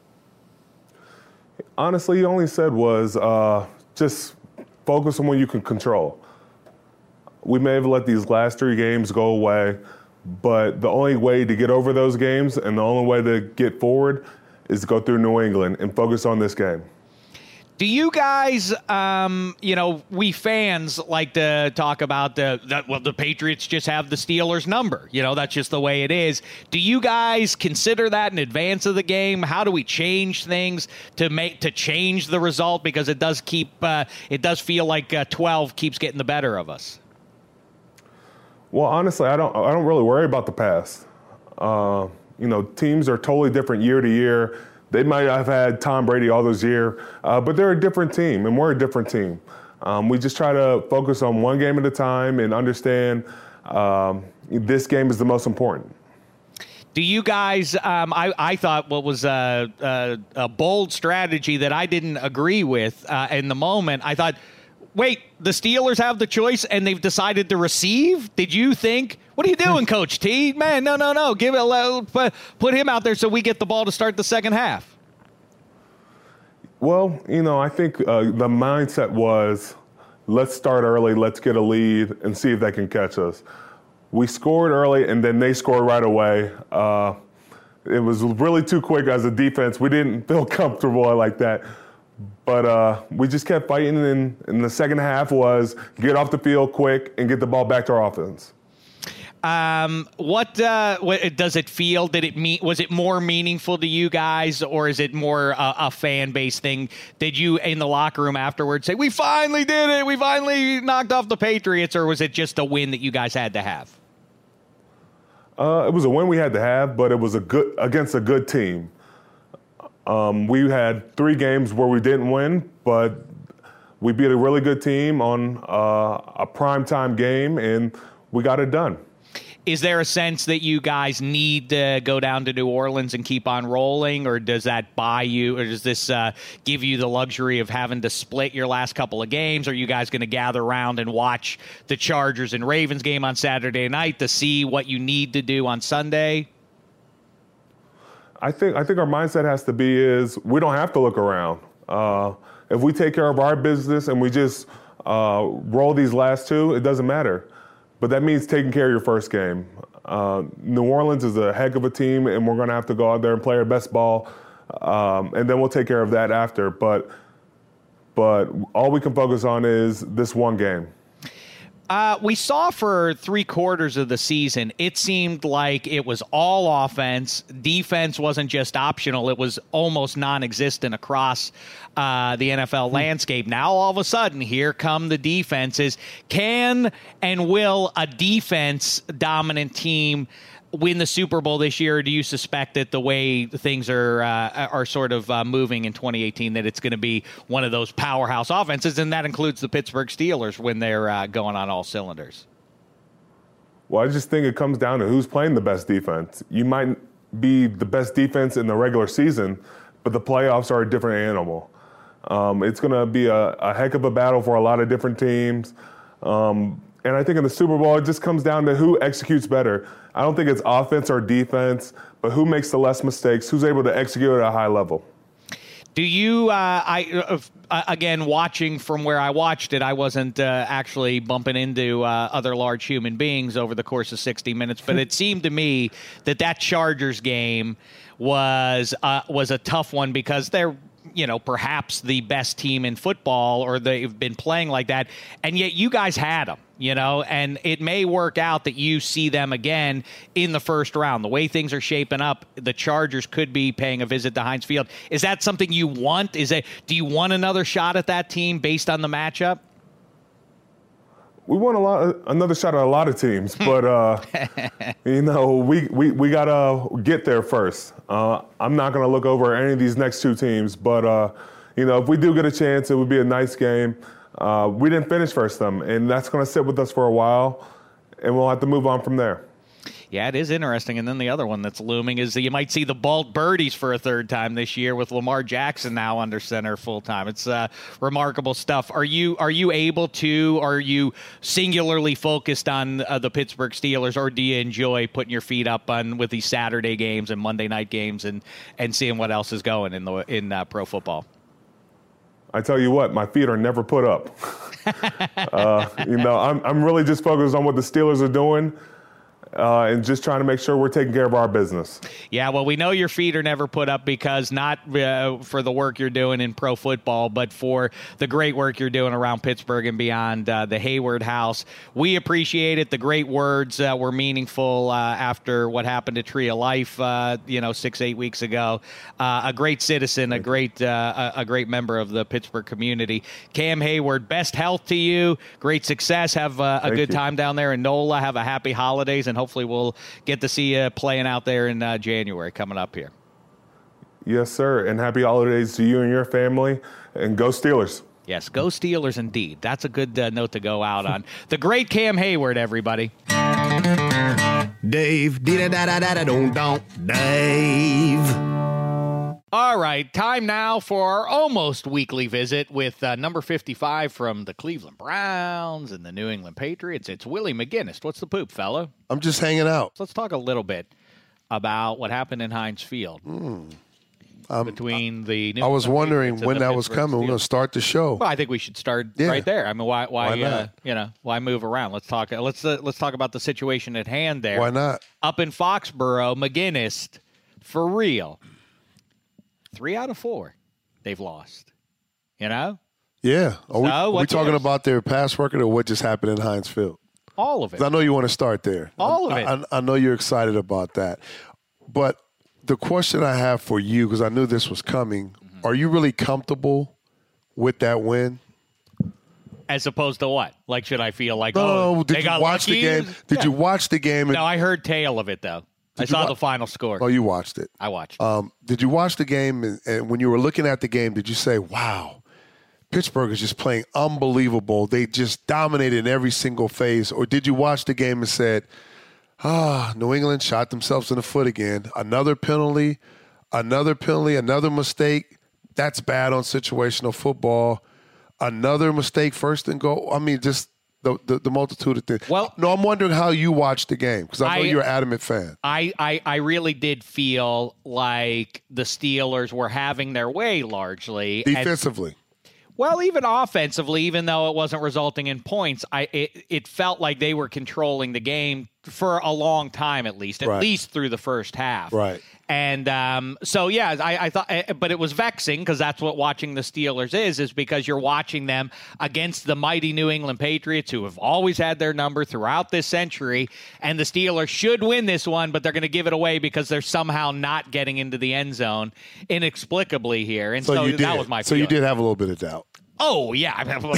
S6: Honestly, he only said was uh, just focus on what you can control. We may have let these last three games go away, but the only way to get over those games and the only way to get forward is to go through New England and focus on this game.
S1: Do you guys, um, you know, we fans like to talk about the, that, well, the Patriots just have the Steelers number. You know, that's just the way it is. Do you guys consider that in advance of the game? How do we change things to make, to change the result? Because it does keep, uh, it does feel like uh, twelve keeps getting the better of us.
S6: Well, honestly, I don't, I don't really worry about the past. Uh, you know, teams are totally different year to year. They might have had Tom Brady all those years, uh, but they're a different team, and we're a different team. Um, we just try to focus on one game at a time and understand um, this game is the most important.
S1: Do you guys, um, I, I thought what was a, a, a bold strategy that I didn't agree with uh, in the moment, I thought, wait, the Steelers have the choice and they've decided to receive? Did you think, what are you doing, Coach T? Man, no, no, no. Give it, put, put him out there so we get the ball to start the second half.
S6: Well, you know, I think uh, the mindset was, let's start early, let's get a lead, and see if they can catch us. We scored early, and then they scored right away. Uh, it was really too quick as a defense. We didn't feel comfortable like that. But uh, we just kept fighting, and in the second half was get off the field quick and get the ball back to our offense.
S1: Um, what, uh, what does it feel? Did it mean, was it more meaningful to you guys, or is it more uh, a fan base thing? Did you in the locker room afterwards say, we finally did it, we finally knocked off the Patriots, or was it just a win that you guys had to have?
S6: Uh, it was a win we had to have, but it was a good against a good team. Um, we had three games where we didn't win, but we beat a really good team on uh, a primetime game, and we got it done.
S1: Is there a sense that you guys need to go down to New Orleans and keep on rolling, or does that buy you, or does this uh, give you the luxury of having to split your last couple of games? Are you guys going to gather around and watch the Chargers and Ravens game on Saturday night to see what you need to do on Sunday?
S6: I think I think our mindset has to be is we don't have to look around. Uh, if we take care of our business and we just uh, roll these last two, it doesn't matter. But that means taking care of your first game. Uh, New Orleans is a heck of a team, and we're going to have to go out there and play our best ball, um, and then we'll take care of that after. But but all we can focus on is this one game.
S1: Uh, we saw for three quarters of the season, it seemed like it was all offense. Defense wasn't just optional. It was almost non-existent across uh, the N F L landscape. Now, all of a sudden, here come the defenses. Can and will a defense-dominant team win the Super Bowl this year, or do you suspect that the way things are uh, are sort of uh, moving in twenty eighteen, that it's going to be one of those powerhouse offenses, and that includes the Pittsburgh Steelers when they're uh, going on all cylinders?
S6: Well, I just think it comes down to who's playing the best defense. You might be the best defense in the regular season, but the playoffs are a different animal. Um, it's going to be a, a heck of a battle for a lot of different teams. Um, and I think in the Super Bowl, it just comes down to who executes better. I don't think it's offense or defense, but who makes the less mistakes, who's able to execute at a high level.
S1: Do you, uh, I uh, again, watching from where I watched it, I wasn't uh, actually bumping into uh, other large human beings over the course of sixty minutes, but it seemed to me that that Chargers game was uh, was a tough one because they're, you know, perhaps the best team in football, or they've been playing like that, and yet you guys had them, you know, and it may work out that you see them again in the first round. The way things are shaping up, the Chargers could be paying a visit to Heinz Field. Is that something you want? Is it, do you want another shot at that team based on the matchup?
S6: We want a lot, another shot at a lot of teams, but uh, you know, we, we, we gotta get there first. Uh, I'm not gonna look over any of these next two teams, but uh, you know, if we do get a chance, it would be a nice game. Uh, we didn't finish first them, and that's gonna sit with us for a while, and we'll have to move on from there.
S1: Yeah, it is interesting. And then the other one that's looming is that you might see the Bald Birdies for a third time this year with Lamar Jackson now under center full time. It's uh, remarkable stuff. Are you are you able to, are you singularly focused on uh, the Pittsburgh Steelers, or do you enjoy putting your feet up on with these Saturday games and Monday night games and, and seeing what else is going in the in uh, pro football?
S6: I tell you what, my feet are never put up. uh, you know, I'm I'm really just focused on what the Steelers are doing. Uh, and just trying to make sure we're taking care of our business.
S1: Yeah, well, we know your feet are never put up because not uh, for the work you're doing in pro football, but for the great work you're doing around Pittsburgh and beyond, uh, the Hayward House. We appreciate it. The great words uh, were meaningful uh, after what happened to Tree of Life, uh, you know, six, eight weeks ago. Uh, a great citizen, a great, uh, a, a great member of the Pittsburgh community. Cam Hayward, best health to you. Great success. Have uh, a
S6: Thank
S1: good
S6: you.
S1: time down there in NOLA. Have a happy holidays, and hopefully we'll get to see you playing out there in uh, January coming up here.
S6: Yes, sir. And happy holidays to you and your family. And go Steelers.
S1: Yes, go Steelers indeed. That's a good uh, note to go out on. The great Cam Hayward, everybody.
S5: Dave, dee da da da da don't don't Dave.
S1: All right, time now for our almost weekly visit with uh, number fifty-five from the Cleveland Browns and the New England Patriots. It's Willie McGinnis. What's the poop, fella?
S7: I'm just hanging out.
S1: So let's talk a little bit about what happened in Heinz Field
S7: Mm. Um,
S1: between the New
S7: I was
S1: England
S7: wondering
S1: Patriots and
S7: when
S1: the
S7: that was
S1: Pittsburgh
S7: coming. We're going
S1: Steelers.
S7: to start the show.
S1: Well, I think we should start
S7: Yeah.
S1: right there. I mean, why, why,
S7: Why not?
S1: Uh, you know, why move around? Let's talk. Let's uh, let's talk about the situation at hand there.
S7: Why not?
S1: Up in Foxborough, McGinnis, for real. Three out of four, they've lost. You know,
S7: Yeah. Are we,
S1: So,
S7: are we
S1: what's
S7: talking
S1: yours?
S7: about their pass record or what just happened in Heinz Field?
S1: all of it.
S7: 'Cause I know you want to start there.
S1: All of
S7: I,
S1: it.
S7: I, I know you're excited about that. But the question I have for you, because I knew this was coming,
S1: Mm-hmm.
S7: are you really comfortable with that win?
S1: As opposed to what? Like, should I feel like,
S7: No,
S1: oh,
S7: no, did
S1: they
S7: you
S1: got
S7: watch
S1: lucky?
S7: the game? Did
S1: Yeah.
S7: you watch the game? And,
S1: No, I heard tale of it though. I
S7: you
S1: saw
S7: wa-
S1: the final score.
S7: oh, you watched it.
S1: I watched.
S7: Um, did you watch the game? And, and when you were looking at the game, did you say, wow, Pittsburgh is just playing unbelievable. They just dominated in every single phase. Or did you watch the game and said, ah, New England shot themselves in the foot again. Another penalty, another penalty, another mistake. That's bad on situational football. Another mistake, first and goal. I mean, just the, the, the multitude of things.
S1: Well-
S7: no, I'm wondering how you watched the game because I know
S1: I-
S7: you're an adamant fan.
S1: I, I, I really did feel like the Steelers were having their way largely. And-
S7: Defensively.
S1: well, even offensively, even though it wasn't resulting in points, I it, it felt like they were controlling the game for a long time, at least, at
S7: Right.
S1: least through the first half.
S7: Right.
S1: And um, so, yeah, I, I thought, eh, but it was vexing because that's what watching the Steelers is, is because you're watching them against the mighty New England Patriots who have always had their number throughout this century. And the Steelers should win this one, but they're going to give it away because they're somehow not getting into the end zone inexplicably here. And so,
S7: So you did.
S1: that was my
S7: so you
S1: feeling.
S7: did have a little bit of doubt.
S1: Oh yeah,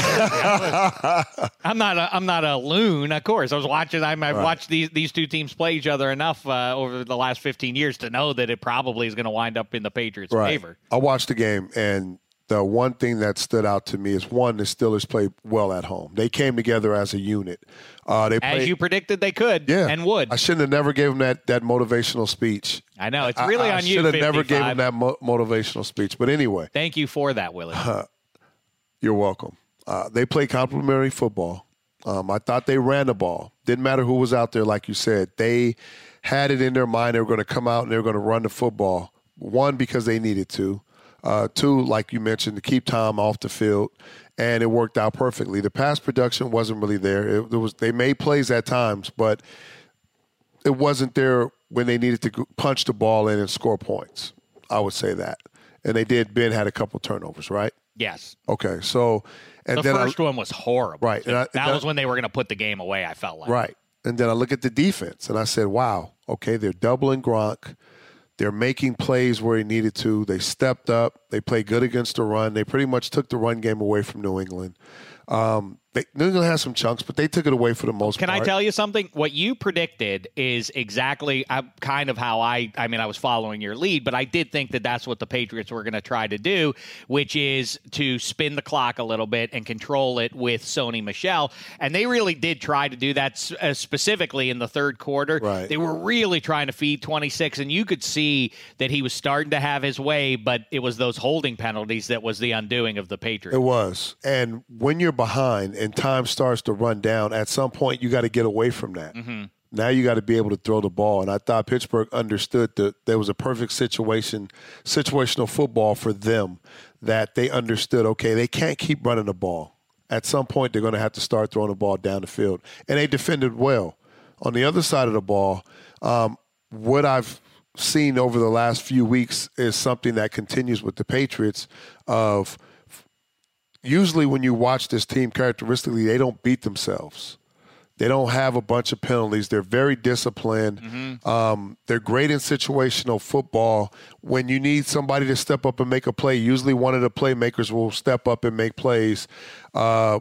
S1: I'm not a I'm not a loon. Of course, I was watching. I'm, I've
S7: Right.
S1: watched these these two teams play each other enough uh, over the last fifteen years to know that it probably is going to wind up in the Patriots' favor.
S7: I watched the game, and the one thing that stood out to me is one: the Steelers played well at home. They came together as a unit. Uh, they
S1: As
S7: played,
S1: you predicted, they could
S7: yeah,
S1: and would.
S7: I shouldn't have never gave them that that motivational speech.
S1: I know it's really
S7: I, I
S1: on you.
S7: should have never gave
S1: fifty-five.
S7: them that mo- motivational speech. But anyway,
S1: Thank you for that, Willie.
S7: you're welcome. Uh, they played complimentary football. Um, I thought they ran the ball. Didn't matter who was out there, like you said. They had it in their mind they were going to come out and they were going to run the football. One, because they needed to. Uh, two, like you mentioned, to keep Tom off the field, and it worked out perfectly. The pass production wasn't really there. It, it was they made plays at times, but it wasn't there when they needed to go- punch the ball in and score points. I would say that. And they did. Ben had a couple turnovers, right?
S1: Yes,
S7: Okay, so and
S1: the
S7: then
S1: first
S7: I,
S1: one was horrible.
S7: Right, and I-
S1: that
S7: and
S1: was
S7: I-
S1: when they were going to put the game away. I felt like
S7: right, and then I look at the defense and I said, "Wow, okay, they're doubling Gronk, they're making plays where he needed to. They stepped up. They played good against the run. They pretty much took the run game away from New England. Um, they, New England has some chunks, but they took it away for the most
S1: Can
S7: part.
S1: I tell you something? What you predicted is exactly uh, kind of how I, I mean, I was following your lead, but I did think that that's what the Patriots were going to try to do, which is to spin the clock a little bit and control it with Sony Michel. And they really did try to do that uh, specifically in the third quarter.
S7: Right.
S1: They were really trying to feed twenty-six, and you could see that he was starting to have his way, but it was those holding penalties that was the undoing of the Patriots.
S7: It was. And when you're behind and time starts to run down, at some point you got to get away from that.
S1: Mm-hmm.
S7: Now you got to be able to throw the ball. And I thought Pittsburgh understood that there was a perfect situation, situational football for them, that they understood, okay, they can't keep running the ball. At some point they're going to have to start throwing the ball down the field. And they defended well. On the other side of the ball, um, what I've seen over the last few weeks is something that continues with the Patriots of – usually when you watch this team characteristically, they don't beat themselves. They don't have a bunch of penalties. They're very disciplined.
S1: Mm-hmm.
S7: Um, they're great in situational football. When you need somebody to step up and make a play, usually one of the playmakers will step up and make plays. Uh,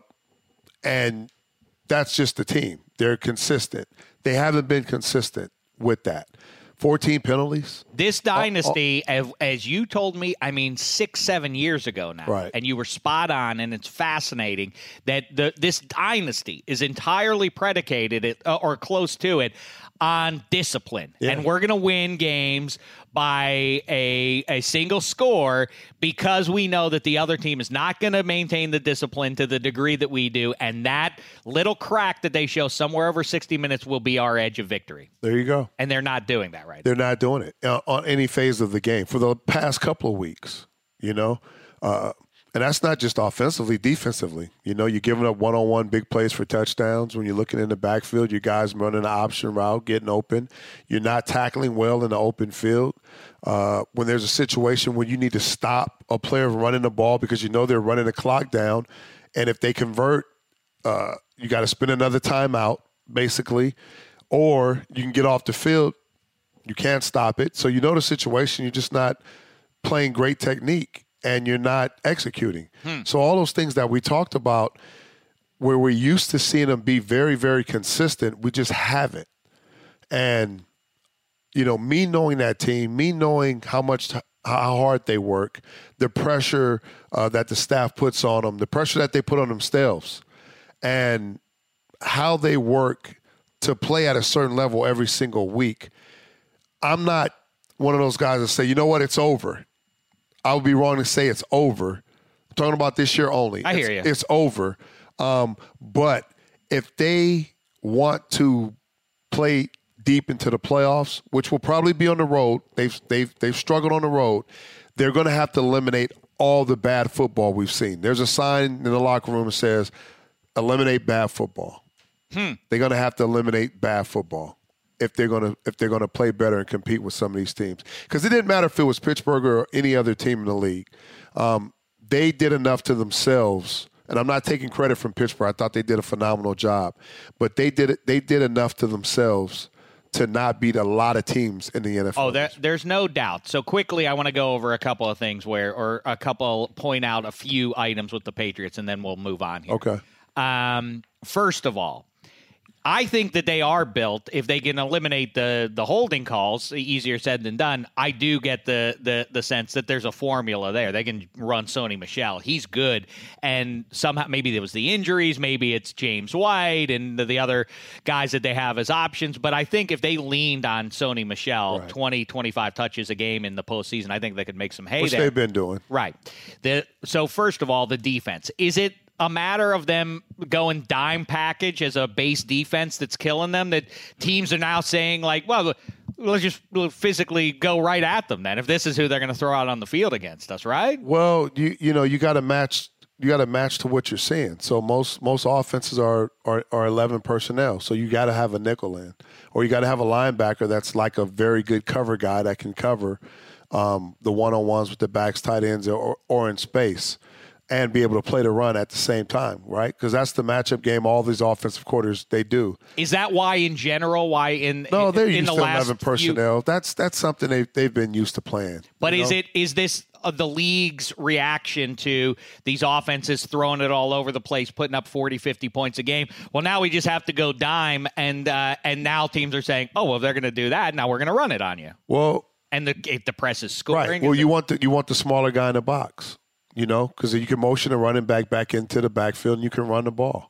S7: and that's just the team. They're consistent. They haven't been consistent with that. fourteen penalties.
S1: This dynasty, as, as you told me, I mean, six, seven years ago now,
S7: Right.
S1: and you were spot on, and it's fascinating that the, this dynasty is entirely predicated, at, uh, or close to it, on discipline,
S7: Yeah.
S1: and we're going to win games by a a single score because we know that the other team is not going to maintain the discipline to the degree that we do, and that little crack that they show somewhere over sixty minutes will be our edge of victory.
S7: There you go.
S1: And they're not doing that right now.
S7: They're not doing it uh, on any phase of the game for the past couple of weeks, you know. Uh, and that's not just offensively, defensively. You know, you're giving up one-on-one big plays for touchdowns. When you're looking in the backfield, your guys running an option route, getting open. You're not tackling well in the open field. Uh, when there's a situation where you need to stop a player from running the ball because you know they're running the clock down, and if they convert, uh, you got to spend another timeout, basically, or you can get off the field. You can't stop it. So you know the situation. You're just not playing great technique, and you're not executing. Hmm. So all those things that we talked about where we're used to seeing them be very, very consistent, we just haven't. And, you know, me knowing that team, me knowing how much, how hard they work, the pressure uh, that the staff puts on them, the pressure that they put on themselves, and how they work to play at a certain level every single week, I'm not one of those guys that say, you know what, it's over. I would be wrong to say it's over. I'm talking about this year only.
S1: I
S7: it's,
S1: hear you.
S7: It's over. Um, but if they want to play deep into the playoffs, which will probably be on the road, they've they've they've struggled on the road. They're going to have to eliminate all the bad football we've seen. There's a sign in the locker room that says, "Eliminate bad football." Hmm. They're going to have to eliminate bad football if they're going to if they're going to play better and compete with some of these teams. Because it didn't matter if it was Pittsburgh or any other team in the league. Um, they did enough to themselves, and I'm not taking credit from Pittsburgh. I thought they did a phenomenal job, but they did it. They did enough to themselves to not beat a lot of teams in the N F L.
S1: Oh, there, there's no doubt. So quickly, I want to go over a couple of things where, or a couple, point out a few items with the Patriots, and then we'll move on here.
S7: Okay.
S1: Um, first of all, I think that they are built, if they can eliminate the the holding calls, easier said than done. I do get the the the sense that there's a formula there. They can run Sony Michel. He's good. And somehow, maybe there was the injuries, maybe it's James White and the, the other guys that they have as options. But I think if they leaned on Sony Michel, right. twenty, twenty-five touches a game in the postseason, I think they could make some hay
S7: Which
S1: there.
S7: they've been doing.
S1: Right. The, so first of all, the defense. Is it a matter of them going dime package as a base defense that's killing them, that teams are now saying, like, well, let's just physically go right at them then if this is who they're going to throw out on the field against us, right?
S7: Well, you you know, you got to match you got to match to what you're seeing. So most most offenses are are, are eleven personnel. So you got to have a nickel in, or you got to have a linebacker that's like a very good cover guy that can cover um, the one-on-ones with the backs, tight ends, or, or in space, and be able to play the run at the same time, right? Because that's the matchup game all these offensive quarters, they do.
S1: Is that why, in general, why in
S7: No, they're
S1: in
S7: used
S1: the
S7: to
S1: last
S7: eleven personnel. Few... That's that's something they've, they've been used to playing.
S1: But is
S7: know?
S1: it is this uh, the league's reaction to these offenses throwing it all over the place, putting up forty, fifty points a game? Well, now we just have to go dime, and uh, and now teams are saying, oh, well, if they're going to do that, now we're going to run it on you.
S7: Well,
S1: and the, it depresses scoring.
S7: Right. Well, you
S1: it...
S7: want the you want the smaller guy in the box. You know, because you can motion a running back back into the backfield and you can run the ball.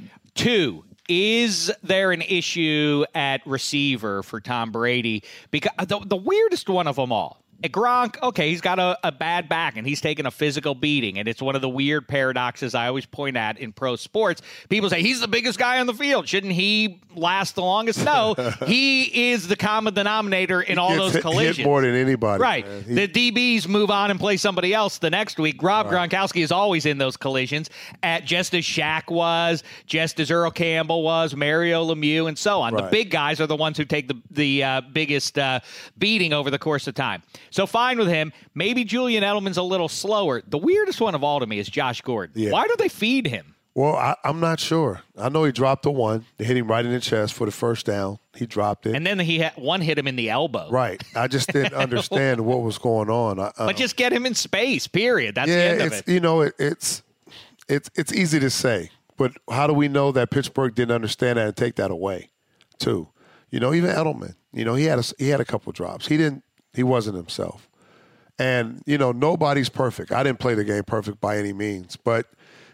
S1: Two, is there an issue at receiver for Tom Brady? Because the, the weirdest one of them all, Gronk, okay, he's got a, a bad back and he's taking a physical beating. And it's one of the weird paradoxes I always point at in pro sports. People say, he's the biggest guy on the field. Shouldn't he last the longest? No, he is the common denominator in
S7: he
S1: all those
S7: hit,
S1: collisions.
S7: Hit more than anybody.
S1: Right.
S7: He,
S1: the D Bs move on and play somebody else the next week. Rob right. Gronkowski is always in those collisions, at just as Shaq was, just as Earl Campbell was, Mario Lemieux, and so on. Right. The big guys are the ones who take the, the uh, biggest uh, beating over the course of time. So fine with him. Maybe Julian Edelman's a little slower. The weirdest one of all to me is Josh Gordon. Yeah. Why do they feed him?
S7: Well, I, I'm not sure. I know he dropped the one. They hit him right in the chest for the first down. He dropped it.
S1: And then he had, one hit him in the elbow.
S7: Right. I just didn't understand what was going on. I,
S1: but just get him in space, period. That's
S7: yeah,
S1: the end of
S7: it's,
S1: it.
S7: You know, it, it's, it's, it's easy to say. But how do we know that Pittsburgh didn't understand that and take that away, too? You know, even Edelman, you know, he had a, he had a couple drops. He didn't. He wasn't himself. And, you know, nobody's perfect. I didn't play the game perfect by any means, but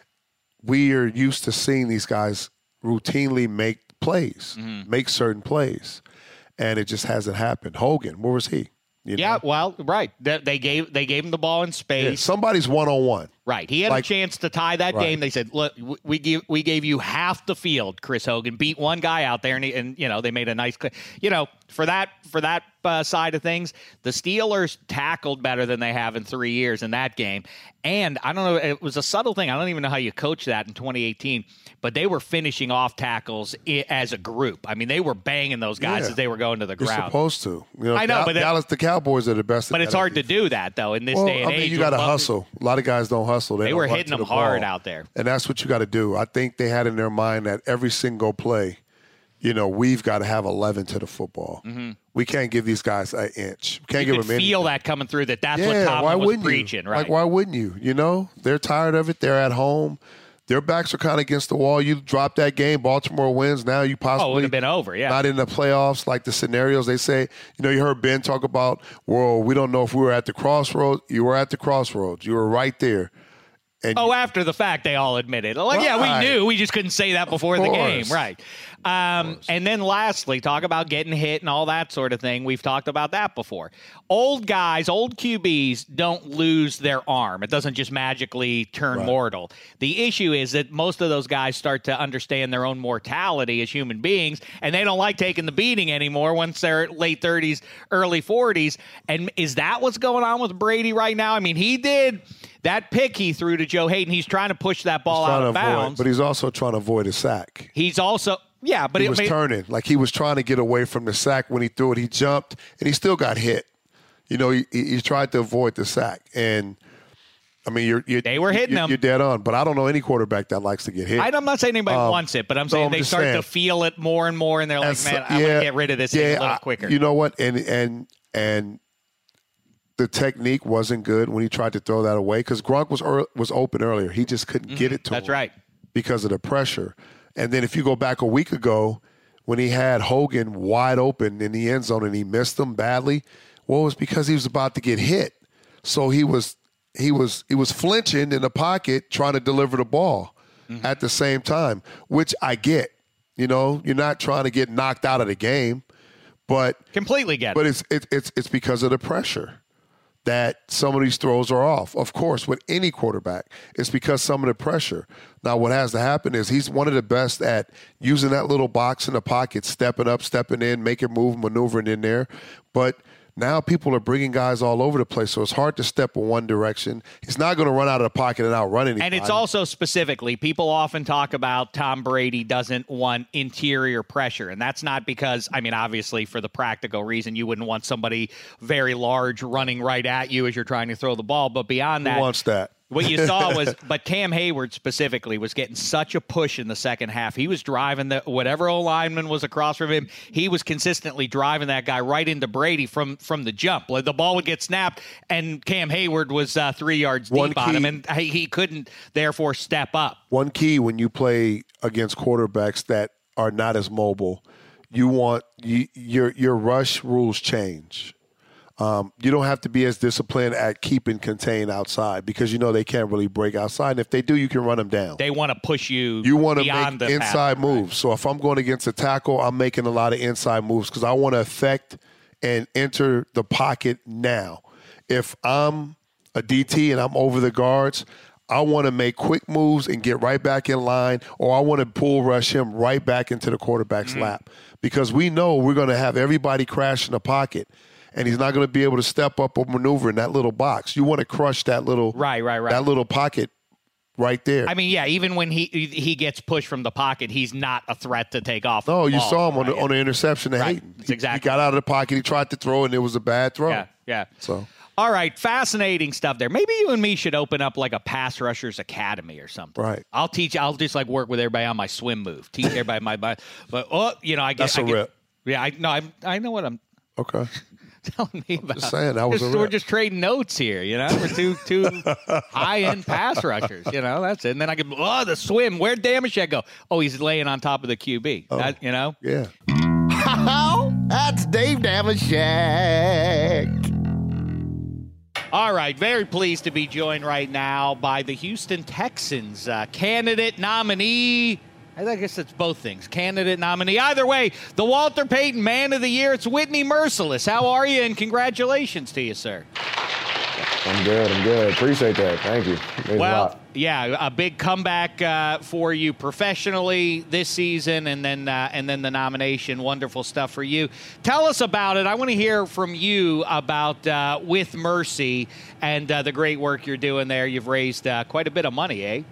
S7: we are used to seeing these guys routinely make plays, mm-hmm. make certain plays. and it just hasn't happened. Hogan, where was he? You
S1: yeah,
S7: know?
S1: well, right. They, they gave they gave him the ball in space.
S7: Yeah, somebody's one-on-one.
S1: Right. He had
S7: Like-
S1: a chance to tie that
S7: Right.
S1: game. They said, look, w- we give, we gave you half the field, Chris Hogan. Beat one guy out there, and, he, and you know, they made a nice cl- – you know, for that for that uh, side of things, the Steelers tackled better than they have in three years in that game. And I don't know, it was a subtle thing. I don't even know how you coach that in twenty eighteen, but they were finishing off tackles I- as a group. I mean, they were banging those guys
S7: Yeah.
S1: as they were going to the
S7: You're
S1: ground.
S7: supposed to. You know,
S1: I know,
S7: Dal-
S1: but that-
S7: Dallas, the Cowboys are the best. at
S1: But it's
S7: that
S1: hard to
S7: defense.
S1: do that, though, in this
S7: Well,
S1: day and
S7: I mean,
S1: age.
S7: you got to
S1: with-
S7: hustle. A lot of guys don't hustle. They,
S1: They
S7: don't
S1: were
S7: run
S1: hitting
S7: to
S1: them
S7: the
S1: hard
S7: ball.
S1: out there.
S7: And that's what you got to do. I think they had in their mind that every single play, you know, we've got to have eleven to the football. Mm-hmm. We can't give these guys an inch. We can't
S1: You
S7: give
S1: could
S7: them anything.
S1: feel that coming through, that that's what
S7: Yeah,
S1: Tomlin
S7: why
S1: was
S7: wouldn't
S1: preaching,
S7: you?
S1: right?
S7: Like, why wouldn't you? You know, they're tired of it. They're at home. Their backs are kind of against the wall. You drop that game, Baltimore wins. Now you possibly
S1: Oh, it would have been over, yeah.
S7: not in the playoffs like the scenarios they say. You know, you heard Ben talk about, well, we don't know if we were at the crossroads. You were at the crossroads. You were right there. And
S1: Oh, after the fact, they all admitted. Like, yeah,
S7: Right.
S1: we knew. We just couldn't say that before the game.
S7: course.
S1: Right. Um, and then lastly, talk about getting hit and all that sort of thing. We've talked about that before. Old guys, old Q Bs don't lose their arm. It doesn't just magically turn
S7: Right.
S1: mortal. The issue is that most of those guys start to understand their own mortality as human beings, and they don't like taking the beating anymore once they're late thirties, early forties. And is that what's going on with Brady right now? I mean, he did that pick he threw to Joe Hayden. He's trying to push that ball
S7: trying
S1: out
S7: to
S1: of
S7: avoid,
S1: bounds.
S7: but he's also trying to avoid a sack.
S1: He's also, yeah, but
S7: He
S1: it
S7: was
S1: made,
S7: turning. Like he was trying to get away from the sack when he threw it. He jumped, and he still got hit. You know, he, he he tried to avoid the sack. And, I mean, you're, you're
S1: They were hitting
S7: you're,
S1: him.
S7: You're dead on. But I don't know any quarterback that likes to get hit.
S1: I'm not saying anybody
S7: Um,
S1: wants it, but I'm
S7: so
S1: saying
S7: I'm
S1: they
S7: just
S1: start
S7: saying.
S1: to feel it more and more, and they're like,
S7: And so-
S1: man, I want to get rid of this thing a little
S7: I-
S1: quicker.
S7: You know what? And and and the technique wasn't good when he tried to throw that away because Gronk was ear was open earlier. He just couldn't get it to
S1: Mm-hmm. That's
S7: him
S1: right.
S7: because of the pressure. And then if you go back a week ago when he had Hogan wide open in the end zone and he missed him badly, well, it was because he was about to get hit. So he was he was he was flinching in the pocket trying to deliver the ball
S1: Mm-hmm.
S7: at the same time, which I get. You know, you're not trying to get knocked out of the game, but
S1: Completely get
S7: but
S1: it.
S7: it's it, it's it's because of the pressure that some of these throws are off. Of course, with any quarterback, it's because some of the pressure. Now, what has to happen is he's one of the best at using that little box in the pocket, stepping up, stepping in, making move, maneuvering in there. But now people are bringing guys all over the place, so it's hard to step in one direction. He's not going to run out of the pocket and outrun anybody.
S1: And it's also specifically, people often talk about Tom Brady doesn't want interior pressure. And that's not because, I mean, obviously for the practical reason, you wouldn't want somebody very large running right at you as you're trying to throw the ball. But beyond
S7: Who
S1: that,
S7: wants that?
S1: what you saw was, but Cam Hayward specifically was getting such a push in the second half. He was driving the whatever O lineman was across from him. He was consistently driving that guy right into Brady from from the jump. Like the ball would get snapped, and Cam Hayward was uh, three yards
S7: One
S1: deep on
S7: key-
S1: him, and he, he couldn't therefore step up.
S7: One key when you play against quarterbacks that are not as mobile, you want you, your your rush rules change. Um, you don't have to be as disciplined at keeping contained outside because you know they can't really break outside. And if they do, you can run them down.
S1: They want to push you.
S7: You want to
S1: beyond
S7: make
S1: the
S7: inside
S1: path.
S7: moves. So if I'm going against a tackle, I'm making a lot of inside moves because I want to affect and enter the pocket now. If I'm a D T and I'm over the guards, I want to make quick moves and get right back in line, or I want to bull rush him right back into the quarterback's
S1: Mm-hmm.
S7: lap because we know we're going to have everybody crash in the pocket. And he's not going to be able to step up or maneuver in that little box. You want to crush that little
S1: Right, right, right.
S7: that little pocket right there.
S1: I mean, yeah, even when he he gets pushed from the pocket, he's not a threat to take off.
S7: No,
S1: the
S7: you
S1: ball,
S7: saw him on
S1: right?
S7: the, on the interception to
S1: Right.
S7: Hayden.
S1: That's
S7: He-
S1: exactly-
S7: He got out of the pocket. He tried to throw, and it was a bad throw.
S1: Yeah, yeah.
S7: So
S1: All right, fascinating stuff there. Maybe you and me should open up like a pass rushers academy or something.
S7: Right.
S1: I'll teach. I'll just like work with everybody on my swim move. Teach everybody my, my but oh, you know, I get.
S7: That's
S1: I
S7: a
S1: get,
S7: rip.
S1: Yeah, I no, I I know what I'm
S7: Okay.
S1: telling me about.
S7: saying, that was
S1: Just-
S7: a
S1: we're
S7: rip.
S1: just trading notes here. You know, we're two two high end pass rushers. You know, that's it. And then I can oh the swim. Where'd Damashek go? Oh, he's laying on top of the Q B. That, you know.
S7: Yeah.
S5: That's Dave Damashek.
S1: All right, very pleased to be joined right now by the Houston Texans uh, candidate nominee I guess it's both things. Candidate, nominee. Either way, the Walter Payton Man of the Year, it's Whitney Mercilus. How are you? And congratulations to you, sir.
S8: I'm good. I'm good. Appreciate that. Thank you. It means
S1: Well,
S8: a lot.
S1: yeah, a big comeback uh, for you professionally this season, and then uh, and then the nomination. Wonderful stuff for you. Tell us about it. I want to hear from you about uh, With Mercy and uh, the great work you're doing there. You've raised uh, quite a bit of money, eh?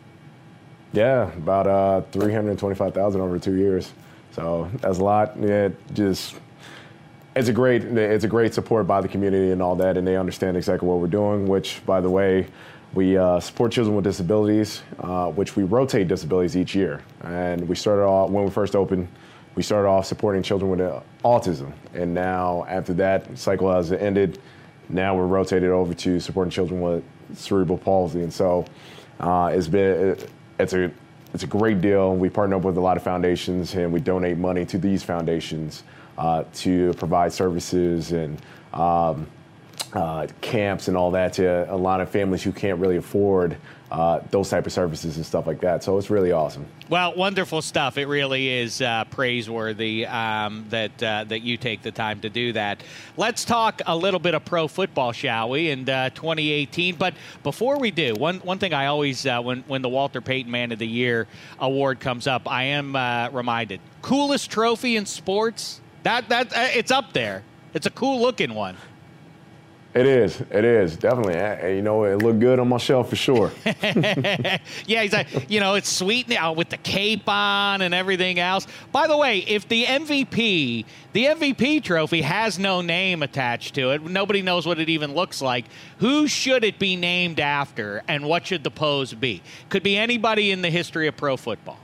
S8: Yeah, about uh, three hundred twenty-five thousand over two years. So that's a lot. Yeah, just it's a great it's a great support by the community and all that, and they understand exactly what we're doing. Which, by the way, we uh, support children with disabilities, uh, which we rotate disabilities each year. And we started off when we first opened. We started off supporting children with uh, autism, and now after that cycle has ended, now we're rotated over to supporting children with cerebral palsy. And so uh, it's been. It, It's a it's a great deal. We partner up with a lot of foundations, and we donate money to these foundations uh, to provide services and um, uh, camps and all that to a lot of families who can't really afford uh, those type of services and stuff like that. So it's really awesome.
S1: Well, wonderful stuff. It really is uh, praiseworthy um, that uh, that you take the time to do that. Let's talk a little bit of pro football, shall we, in uh, twenty eighteen. But before we do, one one thing I always, uh, when, when the Walter Payton Man of the Year award comes up, I am uh, reminded, coolest trophy in sports? That that uh, it's up there. It's a cool-looking one.
S8: It is. It is. Definitely. Uh, You know, it looked good on my shelf for sure.
S1: Yeah, he's like, you know, it's sweet now with the cape on and everything else. By the way, if the M V P, the M V P trophy has no name attached to it, nobody knows what it even looks like, who should it be named after, and what should the pose be? Could be anybody in the history of pro football.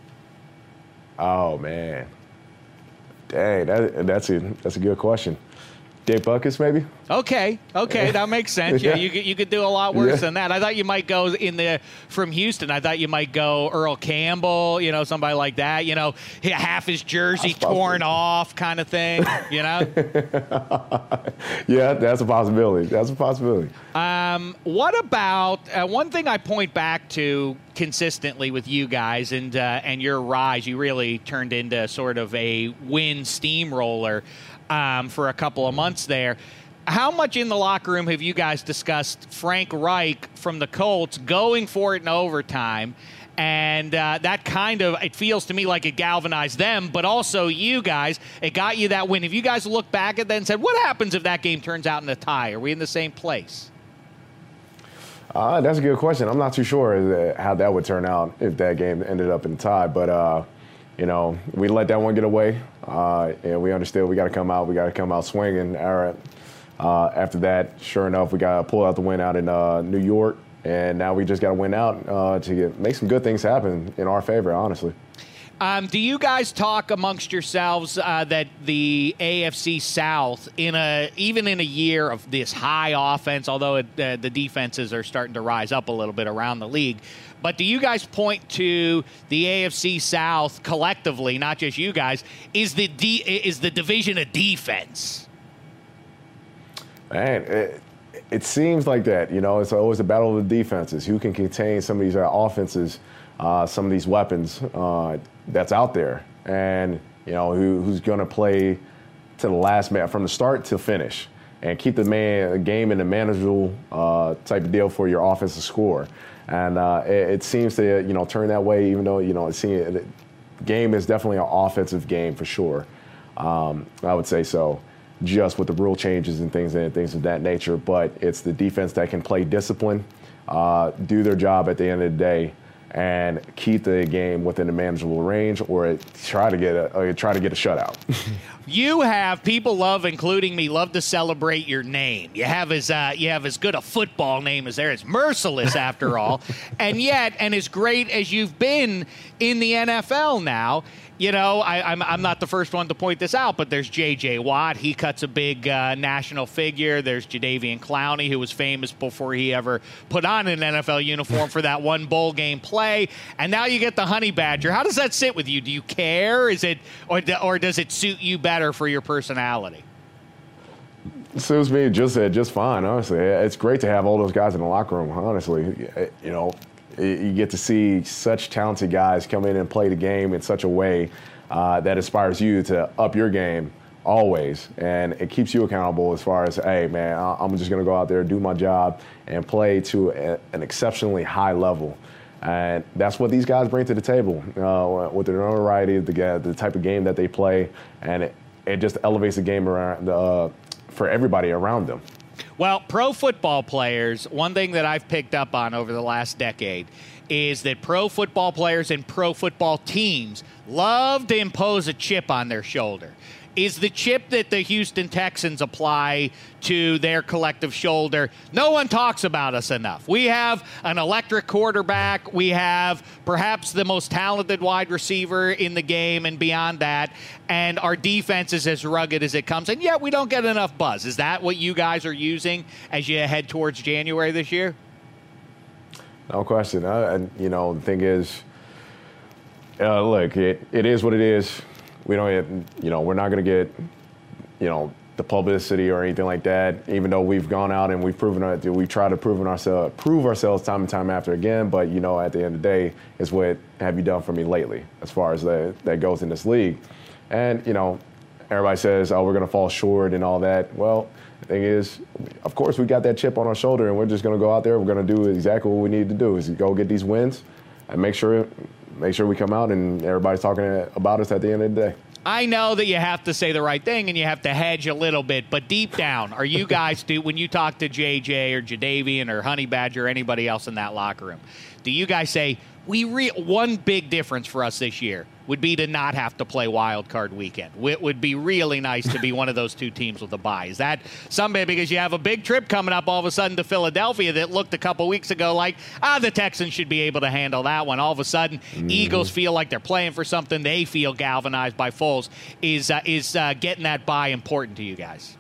S8: Oh, man. Dang, that, that's a that's a good question. Dave Buckus, maybe?
S1: Okay, okay, that makes sense. Yeah,
S8: Yeah.
S1: you could you could do a lot worse
S8: Yeah.
S1: than that. I thought you might go in the from Houston. I thought you might go Earl Campbell, you know, somebody like that. You know, half his jersey
S8: That's possible.
S1: torn off, kind of thing. You know.
S8: Yeah, that's a possibility. That's a possibility.
S1: Um, what about uh, one thing I point back to consistently with you guys and uh, and your rise? You really turned into sort of a win steamroller um, for a couple of months there. How much in the locker room have you guys discussed Frank Reich from the Colts going for it in overtime? And uh, that kind of, it feels to me like it galvanized them, but also you guys, it got you that win. Have you guys looked back at that and said, what happens if that game turns out in a tie? Are we in the same place?
S8: Uh, that's a good question. I'm not too sure how that would turn out if that game ended up in a tie. But, uh, you know, we let that one get away. Uh, and we understood we got to come out. We got to come out swinging. All right. Uh, after that, sure enough, we got to pull out the win out in uh, New York. And now we just got to win out uh, to get, make some good things happen in our favor, honestly.
S1: Um, do you guys talk amongst yourselves uh, that the A F C South, in a even in a year of this high offense, although it, uh, the defenses are starting to rise up a little bit around the league, but do you guys point to the A F C South collectively, not just you guys, is the D, is the division of defense?
S8: Man, it, it seems like that. You know, it's always a battle of the defenses. Who can contain some of these uh, offenses, uh, some of these weapons uh, that's out there, and you know who, who's going to play to the last man from the start to finish, and keep the man game in a manageable uh, type of deal for your offense to score. And uh, it, it seems to you know turn that way, even though you know it seems the game is definitely an offensive game for sure. Um, I would say so. Just with the rule changes and things and things of that nature, but it's the defense that can play discipline, uh, do their job at the end of the day, and keep the game within a manageable range, or try to get a or try to get a shutout.
S1: You have people love, including me, love to celebrate your name. You have as uh, you have as good a football name as there is, Mercilus, after all, and yet, and as great as you've been in the N F L now. You know, I, I'm I'm not the first one to point this out, but there's J J. Watt. He cuts a big uh, national figure. There's Jadeveon Clowney, who was famous before he ever put on an N F L uniform for that one bowl game play. And now you get the Honey Badger. How does that sit with you? Do you care? Is it, or or does it suit you better for your personality?
S8: Suits me just uh, just fine, honestly. It's great to have all those guys in the locker room. Honestly, you know, you get to see such talented guys come in and play the game in such a way uh, that inspires you to up your game always. And it keeps you accountable as far as, hey, man, I'm just going to go out there, do my job, and play to a, an exceptionally high level. And that's what these guys bring to the table uh, with their notoriety, the, the type of game that they play, and it, it just elevates the game around uh, for everybody around them.
S1: Well, pro football players, one thing that I've picked up on over the last decade is that pro football players and pro football teams love to impose a chip on their shoulder. Is the chip that the Houston Texans apply to their collective shoulder? No one talks about us enough. We have an electric quarterback. We have perhaps the most talented wide receiver in the game and beyond that. And our defense is as rugged as it comes. And yet we don't get enough buzz. Is that what you guys are using as you head towards January this year?
S8: No question. Uh, and, you know, the thing is, uh, look, it, it is what it is. We don't, you know, we're not going to get, you know, the publicity or anything like that. Even though we've gone out and we've proven our, we've tried to prove ourselves, prove ourselves time and time after again. But you know, at the end of the day, it's what have you done for me lately, as far as that that goes in this league. And you know, everybody says, oh, we're going to fall short and all that. Well, the thing is, of course, we got that chip on our shoulder, and we're just going to go out there. We're going to do exactly what we need to do: is go get these wins and make sure. Make sure we come out and everybody's talking about us at the end of the day.
S1: I know that you have to say the right thing and you have to hedge a little bit, but deep down, are you guys, do when you talk to J J or Jadeveon or Honey Badger or anybody else in that locker room, do you guys say, we re- one big difference for us this year would be to not have to play wild card weekend? It would be really nice to be one of those two teams with a bye. Is that something, because you have a big trip coming up all of a sudden to Philadelphia that looked a couple weeks ago like, ah, the Texans should be able to handle that one. All of a sudden, mm-hmm. Eagles feel like they're playing for something. They feel galvanized by Foles. Is, uh, is uh, getting that bye important to you guys?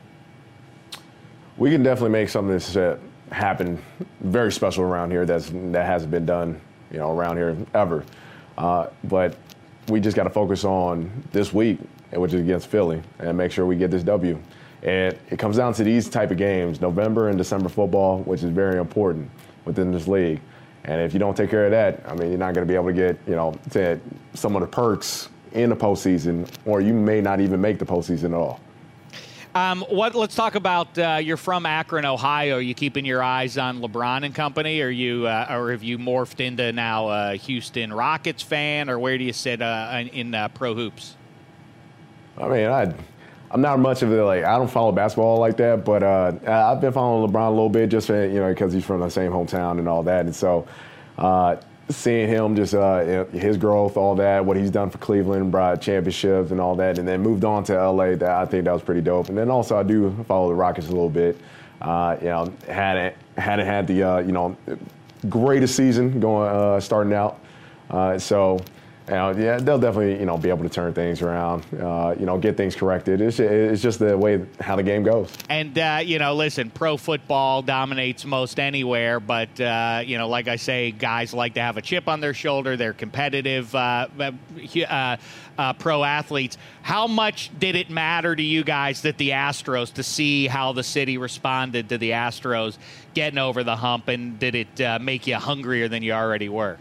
S8: We can definitely make something that's uh, happen very special around here that's, that hasn't been done, you know, around here ever. Uh, but we just got to focus on this week, which is against Philly, and make sure we get this W. And it comes down to these type of games, November and December football, which is very important within this league. And if you don't take care of that, I mean, you're not going to be able to get, you know, to some of the perks in the postseason, or you may not even make the postseason at all.
S1: Um, what? Let's talk about. Uh, you're from Akron, Ohio. Are you keeping your eyes on LeBron and company? Or you, uh, or have you morphed into now a Houston Rockets fan? Or where do you sit uh, in uh, pro hoops?
S8: I mean, I, I'm not much of a like. I don't follow basketball like that, but uh, I've been following LeBron a little bit, just you know, because he's from the same hometown and all that, and so. Uh, Seeing him, just uh, you know, his growth, all that, what he's done for Cleveland, brought championships and all that, and then moved on to L A. That I think that was pretty dope. And then also I do follow the Rockets a little bit. Uh, you know, hadn't hadn't had the uh, you know greatest season going uh, starting out. Uh, so. You know, yeah, they'll definitely, you know, be able to turn things around, uh, you know, get things corrected. It's, it's just the way how the game goes.
S1: And, uh, you know, listen, pro football dominates most anywhere. But, uh, you know, like I say, guys like to have a chip on their shoulder. They're competitive uh, uh, uh, pro athletes. How much did it matter to you guys that the Astros, to see how the city responded to the Astros getting over the hump? And did it uh, make you hungrier than you already were?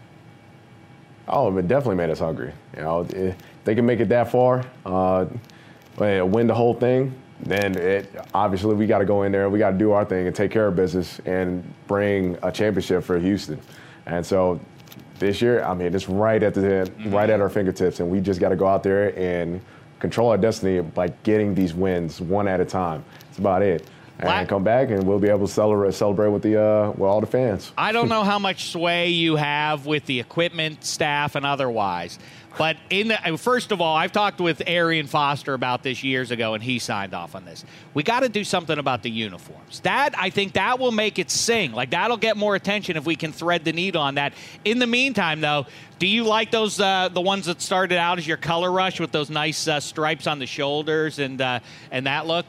S8: Oh, it definitely made us hungry. You know, if they can make it that far, uh, win the whole thing, then it, obviously we got to go in there, we got to do our thing and take care of business and bring a championship for Houston. And so this year, I mean, it's right at the mm-hmm. right at our fingertips, and we just got to go out there and control our destiny by getting these wins one at a time. That's about it. And come back, and we'll be able to celebrate, celebrate with the uh, with all the fans.
S1: I don't know how much sway you have with the equipment, staff, and otherwise. But in the, first of all, I've talked with Arian Foster about this years ago, and he signed off on this. We got to do something about the uniforms. That I think that will make it sing. Like that'll get more attention if we can thread the needle on that. In the meantime, though, do you like those uh, the ones that started out as your color rush with those nice uh, stripes on the shoulders and uh, and that look?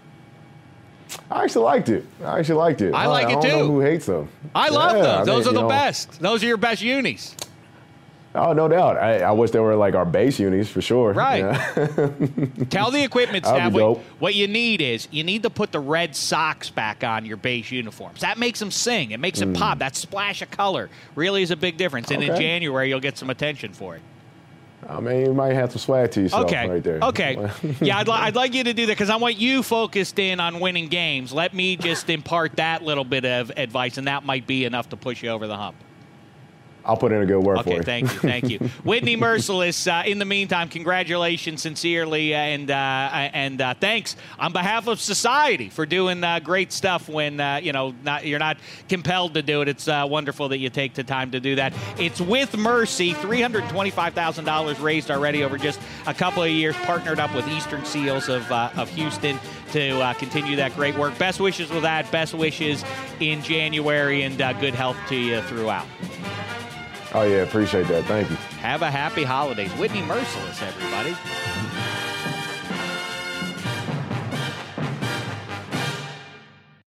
S8: I actually liked it. I actually liked it.
S1: I like
S8: I,
S1: it
S8: I don't
S1: too.
S8: know who hates them.
S1: I love
S8: yeah,
S1: those.
S8: I
S1: Those
S8: mean,
S1: are the
S8: know,
S1: best. Those are your best unis.
S8: Oh, no doubt. I, I wish they were like our base unis for sure.
S1: Right.
S8: Yeah.
S1: Tell the equipment
S8: That'd
S1: staff
S8: be
S1: what,
S8: dope.
S1: what you need is you need to put the red socks back on your base uniforms. That makes them sing. It makes it pop. That splash of color really is a big difference. And in
S8: Okay.
S1: January, you'll get some attention for it.
S8: I mean, you might have to swag to yourself
S1: Okay.
S8: right there.
S1: Okay. Yeah, I'd, li- I'd like you to do that because I want you focused in on winning games. Let me just impart that little bit of advice, and that might be enough to push you over the hump.
S8: I'll put in a good word for
S1: Okay,
S8: you.
S1: thank you, thank you. Whitney Merciless, uh, in the meantime, congratulations sincerely, and uh, and uh, thanks on behalf of society for doing uh, great stuff when, uh, you know, not, you're not compelled to do it. It's uh, wonderful that you take the time to do that. It's With Mercy, three hundred twenty-five thousand dollars raised already over just a couple of years, partnered up with Eastern Seals of, uh, of Houston to uh, continue that great work. Best wishes with that, best wishes in January, and uh, good health to you throughout.
S8: Oh, yeah, appreciate that. Thank you.
S1: Have a happy holidays. Whitney Merciless, everybody.